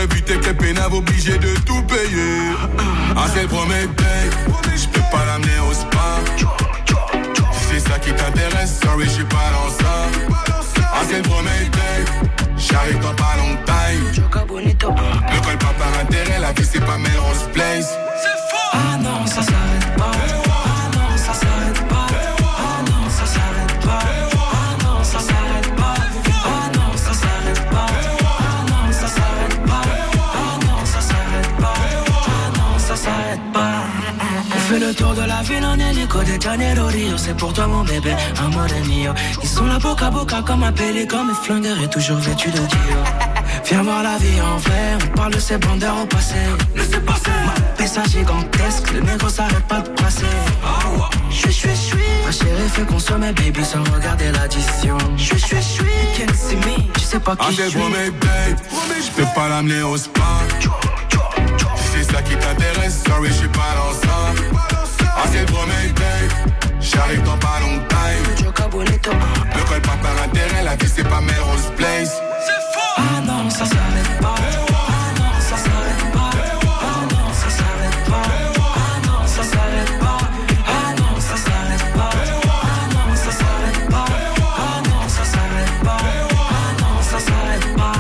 rêve obligé de tout payer. Ah c'est le premier date, je peux pas l'amener au spa. Si c'est ça qui t'intéresse, sorry je suis pas dans ça. Ah c'est le premier date, j'arrive dans pas longtemps. Ne colle pas par intérêt, la vie c'est pas Melrose Place. C'est faux. Ah non ça s'arrête pas. Ah non ça s'arrête pas. Ah non ça s'arrête pas. Ah non ça s'arrête pas. Ah non ça s'arrête pas. Ah non ça s'arrête pas. Ah non ça s'arrête pas. Ah non ça s'arrête pas. On fait le tour de la ville en hélico de Janeiro Rio. C'est pour toi mon bébé, amore mio. Ils sont là boca à boca comme un pélican. Mes flingueurs est toujours vêtu de Dior. Viens voir la vie en vrai, on parle de ces bandeurs au passé. Laissez passer. Ma pesa gigantesque, le négro s'arrête pas de passer. J'suis. Ma chérie fait consommer baby sans regarder l'addition. J'suis. Can't see me, tu sais pas qui je suis. Je peux pas l'amener au spa. Si c'est ça qui t'intéresse, sorry je suis pas dans ça. Ah c'est le premier date, j'arrive dans pas longtemps. Ne colle pas par intérêt, la vie c'est pas Melrose Place. Ah non, ça s'arrête pas. Ah non, ça s'arrête pas. Ah non, ça s'arrête pas. Ah non, ça s'arrête pas. Ah non, ça s'arrête pas. Ah non, ça s'arrête pas. Ah non, ça s'arrête pas. Ah non, ça s'arrête pas.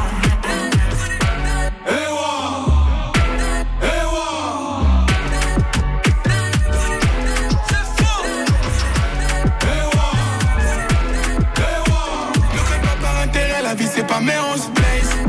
Ne colle pas par intérêt, la vie c'est pas Melrose Place.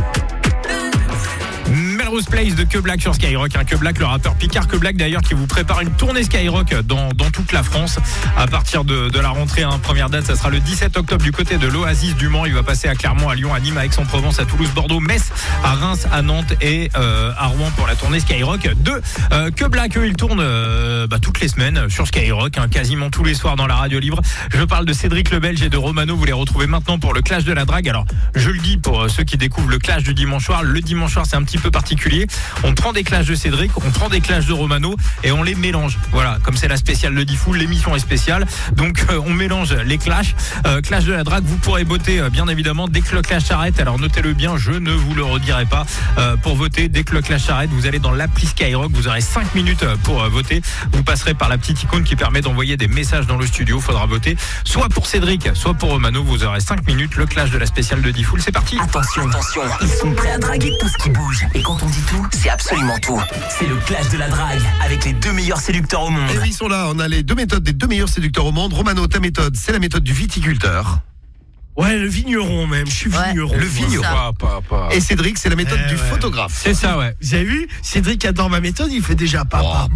Melrose Place de Que Black sur Skyrock. Que Black, le rappeur Picard Que Black d'ailleurs, qui vous prépare une tournée Skyrock dans toute la France à partir de la rentrée. Première date, ça sera le 17 octobre du côté de l'Oasis du Mans. Il va passer à Clermont, à Lyon, à Nîmes, à Aix-en-Provence, à Toulouse, Bordeaux, Metz, à Reims, à Nantes et à Rouen pour la tournée Skyrock de Que Black. Eux, ils tournent toutes les semaines sur Skyrock, quasiment tous les soirs dans la radio libre. Je parle de Cédric le Belge et de Romano. Vous les retrouvez maintenant pour le Clash de la Drague. Alors, je le dis pour ceux qui découvrent le Clash du dimanche soir. Le dimanche soir, c'est un petit peu particulier. On prend des clashs de Cédric, on prend des clashs de Romano et on les mélange. Voilà, comme c'est la spéciale de Diffoul, l'émission est spéciale. Donc on mélange les clashs. Clash de la Drague, vous pourrez voter bien évidemment dès que le clash s'arrête. Alors notez-le bien, je ne vous le redirai pas. Pour voter, dès que le clash s'arrête, vous allez dans l'appli Skyrock, vous aurez 5 minutes pour voter. Vous passerez par la petite icône qui permet d'envoyer des messages dans le studio. Faudra voter soit pour Cédric, soit pour Romano. Vous aurez 5 minutes, le clash de la spéciale de Diffoul. C'est parti. Attention, ils sont prêts à draguer tout ce qui bouge. Et quand on dit tout, c'est absolument tout. C'est le Clash de la Drague avec les 2 meilleurs séducteurs au monde. Et ils sont là, on a les 2 méthodes des 2 meilleurs séducteurs au monde. Romano, ta méthode, c'est la méthode du viticulteur. Ouais, le vigneron même, je suis vigneron. Le vigneron. Et Cédric, c'est la méthode du photographe. C'est ça, ouais. Vous avez vu, Cédric adore ma méthode, il fait déjà Voilà,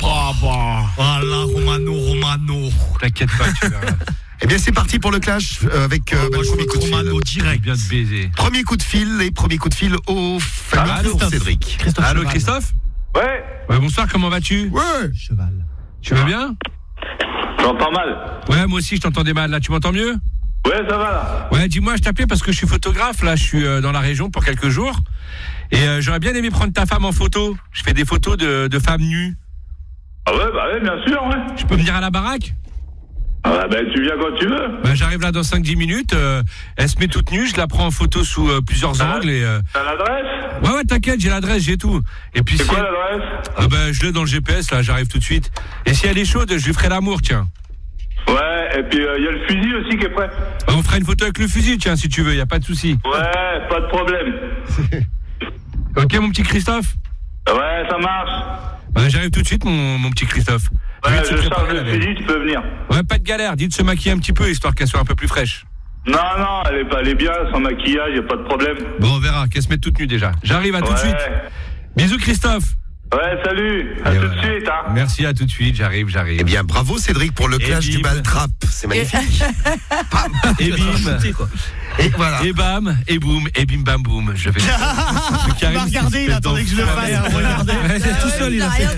Romano. T'inquiète pas, tu verras. Eh bien, c'est parti pour le clash avec le premier coup de fil. Romano direct. Bien de baiser. Premier coup de fil au fameux Cédric. Allô, Christophe ? Ouais. Bonsoir, comment vas-tu ? Ouais. Cheval. Tu vas bien ? J'entends mal. Ouais, moi aussi, je t'entendais mal. Là, tu m'entends mieux ? Ouais, ça va là. Ouais, dis-moi, je t'appelais parce que je suis photographe. Là, je suis dans la région pour quelques jours. Et j'aurais bien aimé prendre ta femme en photo. Je fais des photos de femmes nues. Ah ouais, bah ouais, bien sûr, ouais. Je peux venir à la baraque ? Ah bah tu viens quand tu veux. Bah j'arrive là dans 5-10 minutes, elle se met toute nue, je la prends en photo sous plusieurs angles et... T'as l'adresse ? Ouais, t'inquiète, j'ai l'adresse, j'ai tout. Et puis c'est quoi l'adresse ? Ah bah je l'ai dans le GPS, là, j'arrive tout de suite. Et si elle est chaude, je lui ferai l'amour, tiens. Ouais, et puis y a le fusil aussi qui est prêt. Bah, on fera une photo avec le fusil, tiens, si tu veux, y a pas de souci. Ouais, pas de problème. Ok, mon petit Christophe ? Ouais, ça marche. Bah j'arrive tout de suite, mon petit Christophe. Ouais, je charge le fusil, tu peux venir. Ouais, pas de galère, dis de se maquiller un petit peu, histoire qu'elle soit un peu plus fraîche. Non, elle est bien, sans maquillage, y a pas de problème. Bon, on verra, qu'elle se mette toute nue déjà. J'arrive, à tout de suite. Bisous, Christophe. Ouais, salut, à tout de suite. Hein. Merci, à tout de suite, j'arrive. Eh bien, bravo Cédric pour le clash du bal trap, c'est magnifique. Et bim. Et voilà. Et bam, et boum, et bim bam boum. Je vais. Regardez, il attendait que je le fasse. Regardez. C'est tout seul, il a fait.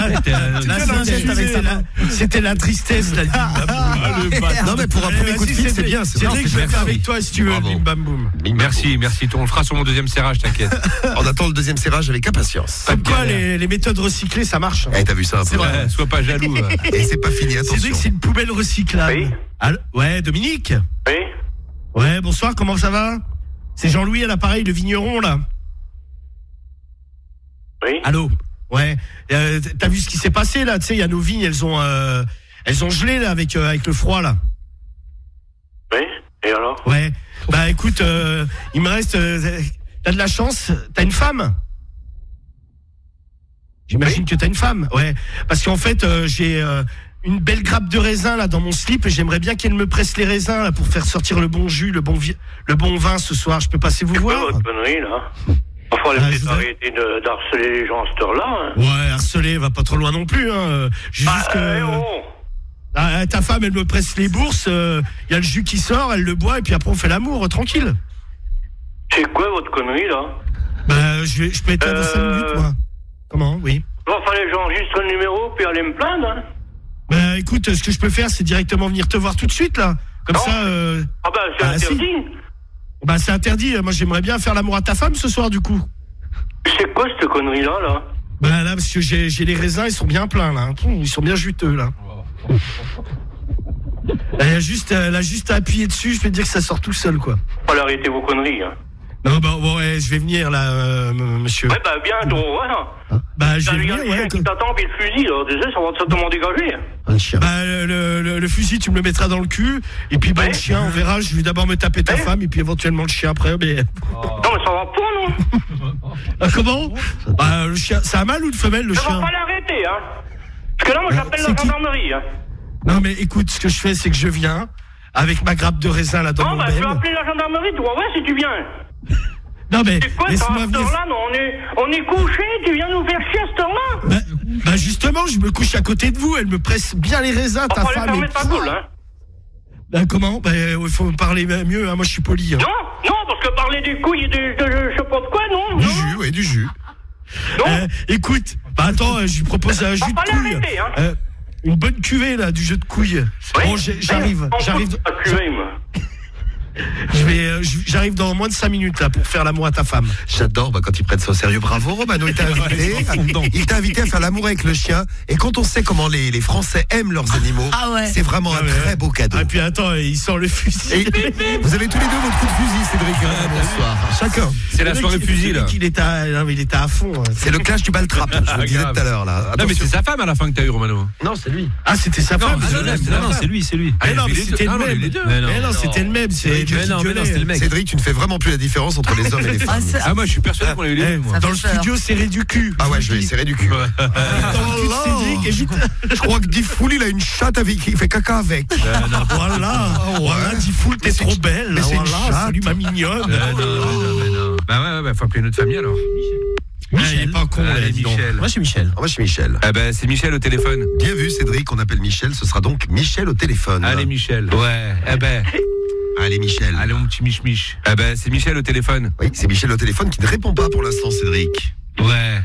C'était la tristesse, la Non, mais pour un premier coup de fil, c'est bien. Cédric, je vais faire avec toi si tu veux. Bim bam boum. Merci. On le fera sur mon deuxième serrage, t'inquiète. On attend le deuxième serrage avec impatience. Comme quoi, les méthodes recyclées, ça marche. Eh, t'as vu ça un peu. C'est vrai, sois pas jaloux. Et c'est pas fini, attention. Cédric, c'est une poubelle recyclable. Oui. Ouais, Dominique. Oui. Ouais, bonsoir, comment ça va ? C'est Jean-Louis à l'appareil, le vigneron, là. Oui. Allô. Ouais. T'as vu ce qui s'est passé là? Tu sais, il y a nos vignes, elles ont gelé là avec le froid là. Oui. Et alors? Ouais. Bah écoute, il me reste. T'as de la chance. T'as une femme? J'imagine que t'as une femme. Ouais. Parce qu'en fait, j'ai une belle grappe de raisin là dans mon slip et j'aimerais bien qu'elle me presse les raisins là pour faire sortir le bon jus, le bon vin ce soir. Je peux passer vous voir? C'est quoi votre connerie là? Enfin, elle peut arrêter d'harceler les gens à cette heure-là. Hein. Ouais, harceler, va pas trop loin non plus. Hein. Juste que ta femme, elle me presse les bourses. Il y a le jus qui sort, elle le boit et puis après on fait l'amour, tranquille. C'est quoi votre connerie là? Bah, je peux être là dans 5 minutes, moi. Comment? Oui. Bon, fallait que j'enregistre le numéro puis aller me plaindre. Hein. Bah, écoute, ce que je peux faire, c'est directement venir te voir tout de suite là. Comme non. Ça. Ah bah, c'est interdit. Si. Bah, c'est interdit. Moi, j'aimerais bien faire l'amour à ta femme ce soir, du coup. C'est quoi cette connerie là? Bah là, parce que j'ai les raisins, ils sont bien pleins là. Ils sont bien juteux là. Elle a juste à appuyer dessus, je vais te dire que ça sort tout seul quoi. Allez, arrêtez vos conneries. Hein. Non, bah ouais, je vais venir là, monsieur. Ouais, bah bientôt, voilà. Bah, je vais venir, ouais. Qui t'attend, puis le fusil, là, déjà, ça va certainement dégager. Un chien. Bah, le fusil, tu me le mettras dans le cul, et puis, bah, le chien, on verra, je vais d'abord me taper ta femme, et puis éventuellement le chien après, mais. Non, mais ça va pas, non? Comment? Bah, le chien, ça a mal ou de femelle, le chien? Ça va pas l'arrêter, hein. Parce que là, moi, j'appelle la gendarmerie, hein. Non, mais écoute, ce que je fais, c'est que je viens, avec ma grappe de raisin là dans mon ben. Non, bah, tu vas appeler la gendarmerie, tu vas voir si tu viens. Non mais c'est quoi laisse-moi venir. Là, non, on est couché, tu viens nous faire chier à cette heure-là. Bah justement, je me couche à côté de vous, elle me presse bien les raisins, ta femme. On va ta boule, hein. Bah comment? Bah il faut me parler mieux, hein. Moi je suis poli. Hein. Non, parce que parler des couilles et de je sais pas de quoi, non. Du jus, oui, du jus. Écoute, bah attends, je lui propose un jus de couille. Hein. Une bonne cuvée là, du jus de couille. Oui. Bon, j'arrive. J'arrive dans moins de 5 minutes là pour faire l'amour à ta femme. J'adore quand ils prennent ça au sérieux. Bravo Romano, il t'a invité. Il t'a invité à faire l'amour avec le chien. Et quand on sait comment les Français aiment leurs animaux, c'est vraiment un très beau cadeau. Et puis attends, il sort le fusil. Vous avez tous les deux votre coup de fusil, Cédric. Bonsoir. Chacun. C'est la soirée fusil là. Il était à fond. C'est le clash du baltrap. Je vous disais tout à l'heure là. Non mais c'est sa femme à la fin que t'as eu, Romano. Non, c'est lui. Ah, c'était sa femme. Non, c'est lui. Non, mais c'était le même. Mais non, c'était le même. Mais non, c'était le mec. Cédric, tu ne fais vraiment plus la différence entre les hommes et les femmes. Ah, moi je suis persuadé qu'on a eu les deux. Dans le studio, serré du cul. Ah ouais, je vais serrer du cul. Je crois que Diffoul, il a une chatte avec qui il fait caca avec. Voilà, Diffoul, t'es trop belle. Mais c'est une chatte. Salut ma mignonne. Non. Bah ouais, faut appeler notre famille alors. Michel, pas con, Michel. Moi, je suis Michel. Moi, je suis Michel. Ah ben, c'est Michel au téléphone. Bien vu, Cédric, on appelle Michel. Ce sera donc Michel au téléphone. Allez, Michel. Ouais, Allez, Michel. Allez, mon petit Mich. Ah ben, c'est Michel au téléphone. Oui, c'est Michel au téléphone qui ne répond pas pour l'instant, Cédric. Ouais,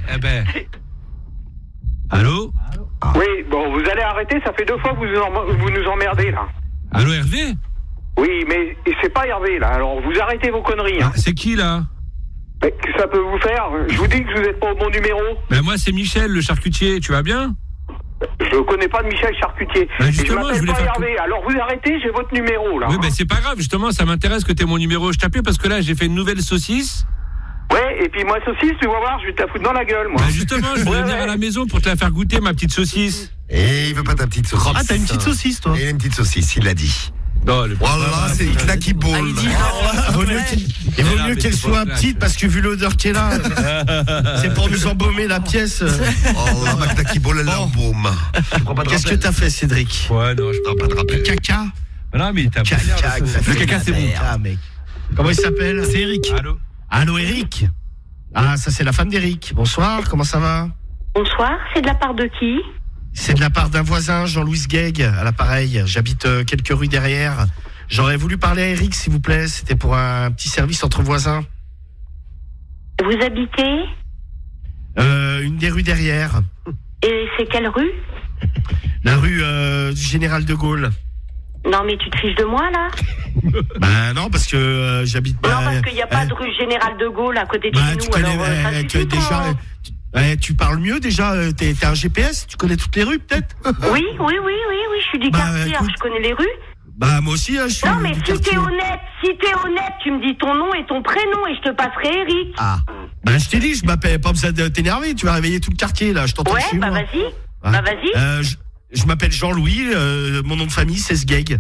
Allô? Oui, bon, vous allez arrêter, ça fait 2 fois que vous nous emmerdez, là. Allô, Hervé? Oui, mais c'est pas Hervé, là, alors vous arrêtez vos conneries. Hein. C'est qui, là? Mais que ça peut vous faire? Je vous dis que vous n'êtes pas au bon numéro. Ben moi, c'est Michel, le charcutier, tu vas bien? Je connais pas de Michel Charcutier. Ben justement, je voulais pas Hervé. Alors vous arrêtez, j'ai votre numéro, là. Oui, ben c'est pas grave, justement, ça m'intéresse que t'aies mon numéro. Je t'appelle parce que là, j'ai fait une nouvelle saucisse. Ouais, et puis moi, saucisse, tu vas voir, je vais te la foutre dans la gueule, moi. Ben justement, je voulais venir à la maison pour te la faire goûter, ma petite saucisse. Et il veut pas ta petite saucisse. Ah, t'as une petite saucisse, toi? Il a une petite saucisse, il l'a dit. Non, voilà, c'est une claque qui boule. Il vaut mieux qu'elle soit petite parce que vu l'odeur qu'elle a, c'est pour nous embaumer la pièce. Oh là, ma claque qui boule, elle l'embaume. Qu'est-ce que t'as fait, Cédric? Ouais, non, je prends pas de rappel. Caca? Non, mais t'as pas. Le caca, c'est bon. Mec. Comment il s'appelle? C'est Eric. Allô, Eric? Ah, ça, c'est la femme d'Eric. Bonsoir, comment ça va? Bonsoir, c'est de la part de qui? C'est de la part d'un voisin, Jean-Louis Guègue, à l'appareil. J'habite quelques rues derrière. J'aurais voulu parler à Eric, s'il vous plaît. C'était pour un petit service entre voisins. Vous habitez? Une des rues derrière. Et c'est quelle rue? La rue du Général de Gaulle. Non, mais tu te fiches de moi, là? Bah non, parce que j'habite... Non, parce qu'il n'y a pas de rue Général de Gaulle à côté de chez nous. Connais, alors, ça suffit, déjà... tu parles mieux déjà, t'es un GPS, tu connais toutes les rues peut-être? Oui, je suis du quartier, alors je connais les rues. Bah moi aussi, je suis. Non, mais si t'es honnête, tu me dis ton nom et ton prénom et je te passerai Eric. Ah. Bah je t'ai dit, je m'appelle. Pas besoin de t'énerver. Tu vas réveiller tout le quartier là. Je t'entends. Ouais, chez bah moi. vas-y. Ah. Bah vas-y. Je m'appelle Jean-Louis. Mon nom de famille c'est Sgeg.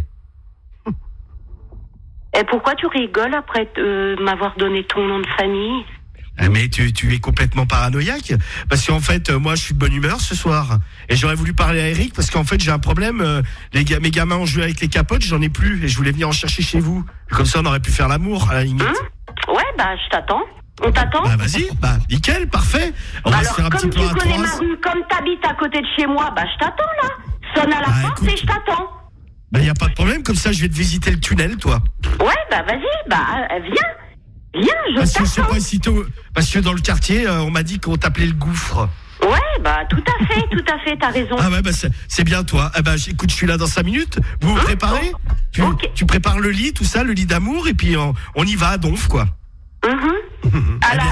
Et pourquoi tu rigoles après m'avoir donné ton nom de famille? Mais tu es complètement paranoïaque parce qu'en fait moi je suis de bonne humeur ce soir et j'aurais voulu parler à Eric parce qu'en fait j'ai un problème, mes gamins ont joué avec les capotes, j'en ai plus et je voulais venir en chercher chez vous, comme ça on aurait pu faire l'amour à la limite. Ouais, bah je t'attends. On t'attend? Bah vas-y, bah nickel, parfait. On va se faire un petit plan à comme tu connais trois. ma rue, comme t'habites à côté de chez moi, bah je t'attends là. Sonne à la porte et je t'attends. Bah y a pas de problème, comme ça je vais te visiter le tunnel toi. Ouais, bah vas-y, bah viens. Viens, parce que je sais pas si parce que dans le quartier, on m'a dit qu'on t'appelait le gouffre. Ouais, bah tout à fait, t'as raison. Ah ouais, bah c'est bien toi. Ah bah écoute, je suis là dans 5 minutes. Vous vous préparez? Tu prépares le lit, tout ça, le lit d'amour, et puis on y va à donf, quoi. À la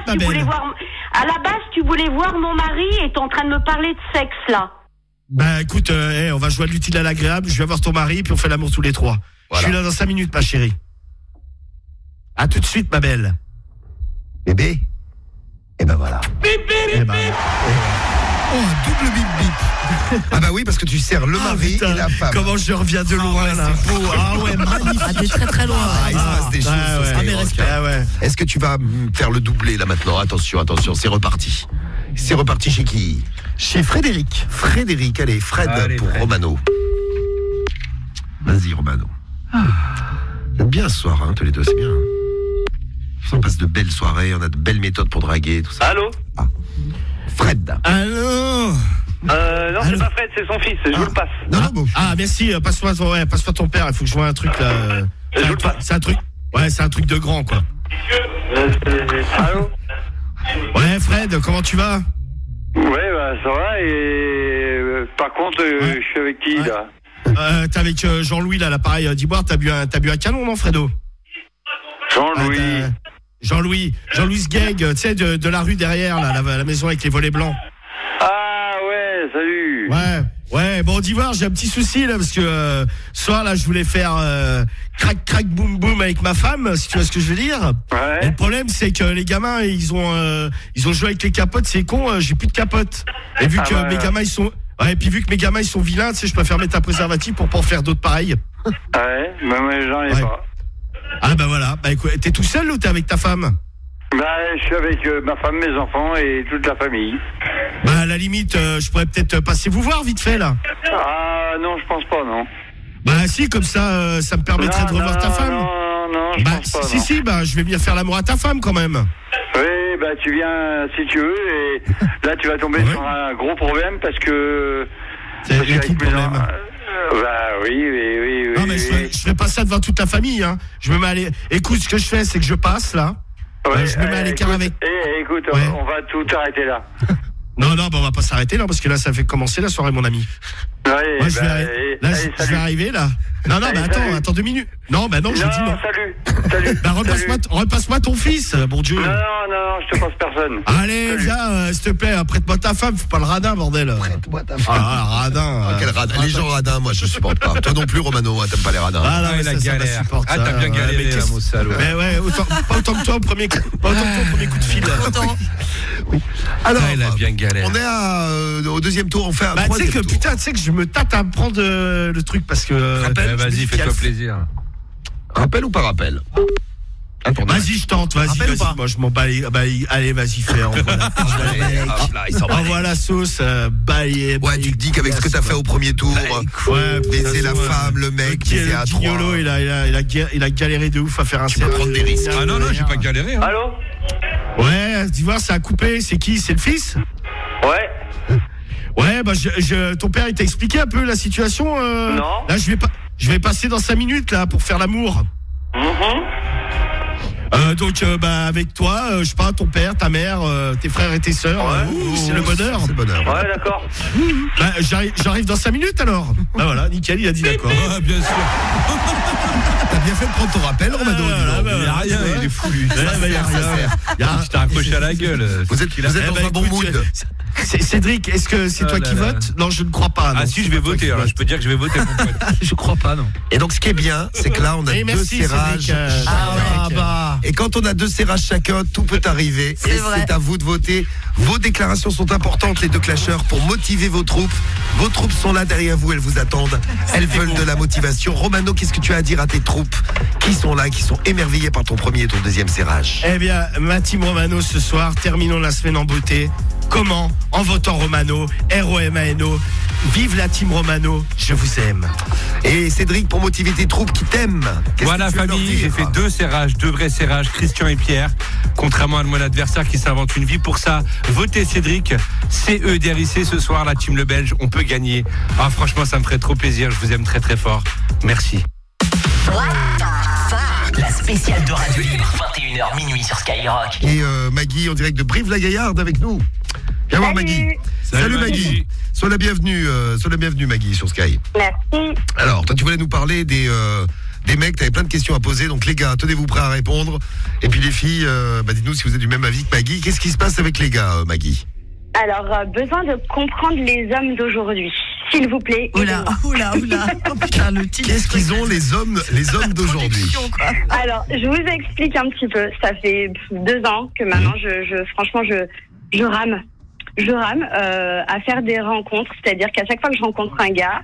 base, tu voulais voir mon mari et t'es en train de me parler de sexe là. Bah écoute, on va jouer à l'utile à l'agréable. Je vais voir ton mari, puis on fait l'amour tous les trois. Voilà. Je suis là dans 5 minutes, ma chérie. À tout de suite, ma belle. Bébé. Et ben voilà. Bip, bip, bip, bip. Oh, un double bip bip. Ah bah oui, parce que tu sers le mari et la femme. Comment je reviens de loin là. C'est beau. Ah ouais, magnifique. Ah, t'es très très loin. Il se passe des choses. Ah, mais respect. Est-ce que tu vas faire le doublé là maintenant? Attention, c'est reparti. C'est reparti chez qui? Chez Frédéric. Frédéric, allez, Fred pour Fred. Romano. Vas-y, Romano. J'aime bien ce soir, tous les deux, c'est bien. On passe de belles soirées, on a de belles méthodes pour draguer, tout ça. Allô? Fred. Allô? Non, c'est pas Fred, c'est son fils, je vous le passe. Ah, merci, passe-moi ton père, il faut que je vois un truc là. Je vous le passe. C'est un truc. Ouais, c'est un truc de grand, quoi. Allô? Ouais, Fred, comment tu vas? Ouais, bah ça va, et par contre, je suis avec qui là? T'es avec Jean-Louis là, l'appareil d'Iboire, t'as bu un canon, non, Fredo? Jean-Louis. Jean-Louis Sgeg, tu sais, de la rue derrière, là, la maison avec les volets blancs. Ah ouais, salut. Ouais, bon, d'Ivoire, j'ai un petit souci là, parce que ce soir là, je voulais faire crac boum boum avec ma femme, si tu vois ce que je veux dire. Ouais. Et le problème, c'est que les gamins, ils ont joué avec les capotes, c'est con, j'ai plus de capotes. Et vu que mes gamins, ils sont... Ouais, et puis vu que mes gamins, ils sont vilains, tu sais, je préfère mettre un préservatif pour pas en faire d'autres pareils. Ouais, mais moi, j'en ai pas. Ah bah voilà, bah écoute, t'es tout seul ou t'es avec ta femme? Bah je suis avec ma femme, mes enfants et toute la famille. Bah à la limite, je pourrais peut-être passer vous voir vite fait là. Ah non, je pense pas, non. Bah si, comme ça, ça me permettrait de revoir ta femme. Non, je pense pas. Si, bah je vais bien faire l'amour à ta femme quand même. Oui, bah tu viens si tu veux et là tu vas tomber sur un gros problème parce que... C'est quel problème? Bah oui. Non mais je fais pas ça devant toute la famille, hein. Je me mets à écoute, ce que je fais, c'est que je passe là. Ouais, je me mets à l'écart avec. Écoute, on va tout arrêter là. Non, bah on va pas s'arrêter là, parce que là ça fait commencer la soirée, mon ami. Ouais, moi, je vais arriver là. Non, bah attends 2 minutes. Non, bah non, je dis non. Salut. Bah repasse-moi ton fils, bon Dieu. Non, je te passe personne. Allez, viens, s'il te plaît, prête-moi ta femme, faut pas le radin, bordel. Prête-moi ta femme. Radin. Quel radin? Les gens radins, moi je supporte pas. Toi non plus, Romano, t'aimes pas les radins. Ah non, la galère. Ah, t'as bien galéré, là, mon salaud. Mais ouais, pas autant que toi au premier coup de fil. Oui. Alors, il a bien galéré. On est au deuxième tour, on fait un troisième tour. Tu sais que je me tâte à prendre le truc parce que... Vas-y, fais-toi plaisir. Rappel ou pas rappel? Vas-y, je tente, vas-y. Moi, je m'en bats. Allez, vas-y, fais. Envoie la sauce. Ouais, tu te dis qu'avec ce que t'as fait au premier tour, baiser la femme, le mec, baiser à 3. Guignolo, il a galéré de ouf à faire un Tu peux prendre des risques. Ah non, j'ai pas galéré. Allô? Ouais, tu vois, ça a coupé. C'est qui? C'est le fils? Ouais. Ouais, bah ton père il t'a expliqué un peu la situation. Non. Là, je vais passer dans 5 minutes là pour faire l'amour. Donc avec toi, je sais pas, ton père, ta mère, tes frères et tes sœurs, c'est le bonheur. C'est le bonheur. Ouais, d'accord. J'arrive dans 5 minutes alors. Bah voilà, nickel, il a dit d'accord. Bien sûr. T'as bien fait de prendre ton rappel, Romano. Il y a rien, il est fou lui. Je t'ai raccroché à la gueule. Vous êtes dans un bon mood. Cédric, est-ce que c'est toi qui votes? Non, je ne crois pas. Ah si, je vais voter. Alors je peux dire que je vais voter mon pote. Je crois pas, non. Et donc, ce qui est bien, c'est que là, on a deux serrages. Et quand on a 2 serrages chacun, tout peut arriver. Et c'est à vous de voter. Vos déclarations sont importantes, les 2 clasheurs, pour motiver vos troupes. Vos troupes sont là derrière vous, elles vous attendent. Elles veulent de la motivation. Romano, qu'est-ce que tu as à dire à tes troupes qui sont là, qui sont émerveillées par ton premier et ton deuxième serrage? Eh bien, ma team Romano ce soir, terminons la semaine en beauté. Comment? En votant Romano, R-O-M-A-N-O. Vive la team Romano, je vous aime. Et Cédric, pour motiver tes troupes qui t'aiment. Voilà, famille, j'ai fait 2 serrages, 2 vrais serrages, Christian et Pierre. Contrairement à mon adversaire qui s'invente une vie. Pour ça, votez Cédric, CEDRIC ce soir, la team Le Belge, on peut gagner. Ah, franchement, ça me ferait trop plaisir, je vous aime très très fort. Merci. La spéciale de Radio Libre, 21h minuit sur Skyrock. Et Maggie en direct de Brive-la-Gaillarde avec nous. Viens voir Maggie. Salut Maggie. Sois la bienvenue Maggie sur Sky. Merci. Alors, toi tu voulais nous parler des mecs, t'avais plein de questions à poser, donc les gars, tenez-vous prêts à répondre. Et puis les filles, dites-nous si vous êtes du même avis que Maggie. Qu'est-ce qui se passe avec les gars, Maggie? Alors, besoin de comprendre les hommes d'aujourd'hui, s'il vous plaît. Oula. Oh putain, le titre. Qu'est-ce qu'ils ont les hommes d'aujourd'hui? Alors, je vous explique un petit peu. Ça fait 2 ans que maintenant, franchement, je rame. Je rame à faire des rencontres, c'est-à-dire qu'à chaque fois que je rencontre un gars,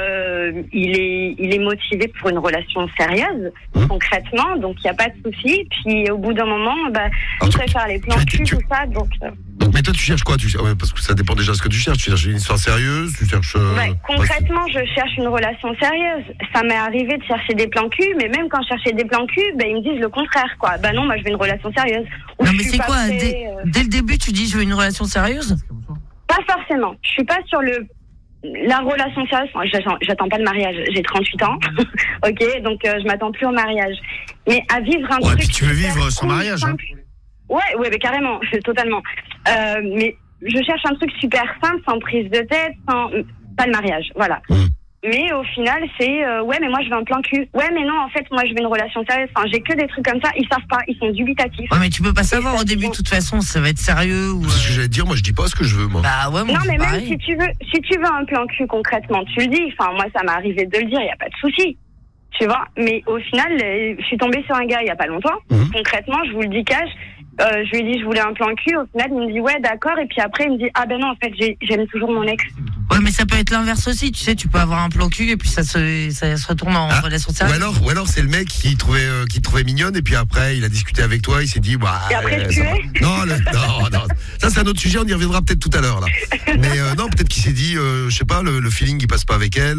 il est motivé pour une relation sérieuse, concrètement, donc il n'y a pas de souci. Puis au bout d'un moment, je préfère les plans cul, tout ça. Donc, mais toi, tu cherches quoi? Parce que ça dépend déjà de ce que tu cherches. Tu cherches une histoire sérieuse? Tu cherches concrètement, je cherche une relation sérieuse. Ça m'est arrivé de chercher des plans cul, mais même quand je cherchais des plans cul, ils me disent le contraire, quoi. Non, moi je veux une relation sérieuse. Non, mais c'est quoi dès le début, tu dis je veux une relation sérieuse? Pas forcément. Je suis pas sur la relation sérieuse. J'attends pas le mariage. J'ai 38 ans. Ok, donc je m'attends plus au mariage. Mais à vivre un truc. Puis tu veux vivre sans mariage, hein? Ouais, mais carrément, totalement. Mais je cherche un truc super simple, sans prise de tête, pas le mariage, voilà. Mais au final, c'est mais moi je veux un plan cul. Ouais, mais non, en fait, moi je veux une relation sérieuse. J'ai que des trucs comme ça. Ils savent pas, ils sont dubitatifs. Ouais, mais tu peux pas savoir au début. De toute façon, ça va être sérieux ou. C'est ce que j'allais te dire. Moi, je dis pas ce que je veux, moi. Bah ouais, moi. Non, mais même si tu veux un plan cul concrètement, tu le dis. Moi, ça m'est arrivé de le dire. Y a pas de souci. Tu vois. Mais au final, je suis tombée sur un gars il y a pas longtemps. Concrètement, je vous le dis cash. Je lui ai dit je voulais un plan cul. Au final, il me dit ouais, d'accord. Et puis après, il me dit non, en fait, j'aime toujours mon ex. Ouais, mais ça peut être l'inverse aussi, tu sais, tu peux avoir un plan cul et puis ça se retourne en relation sérieuse. Ou alors c'est le mec qui trouvait mignonne et puis après il a discuté avec toi, il s'est dit et après je tuais. Non, ça c'est un autre sujet, on y reviendra peut-être tout à l'heure là. Mais non, peut-être qu'il s'est dit je sais pas, le feeling il passe pas avec elle,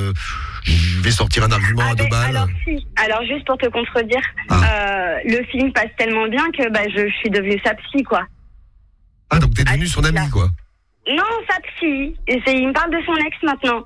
je vais sortir un argument à 2 balles. Alors juste pour te contredire, le feeling passe tellement bien que je suis devenue sa psy, quoi. Ah, donc t'es devenue son amie, quoi. Non, sa psy. Il me parle de son ex maintenant.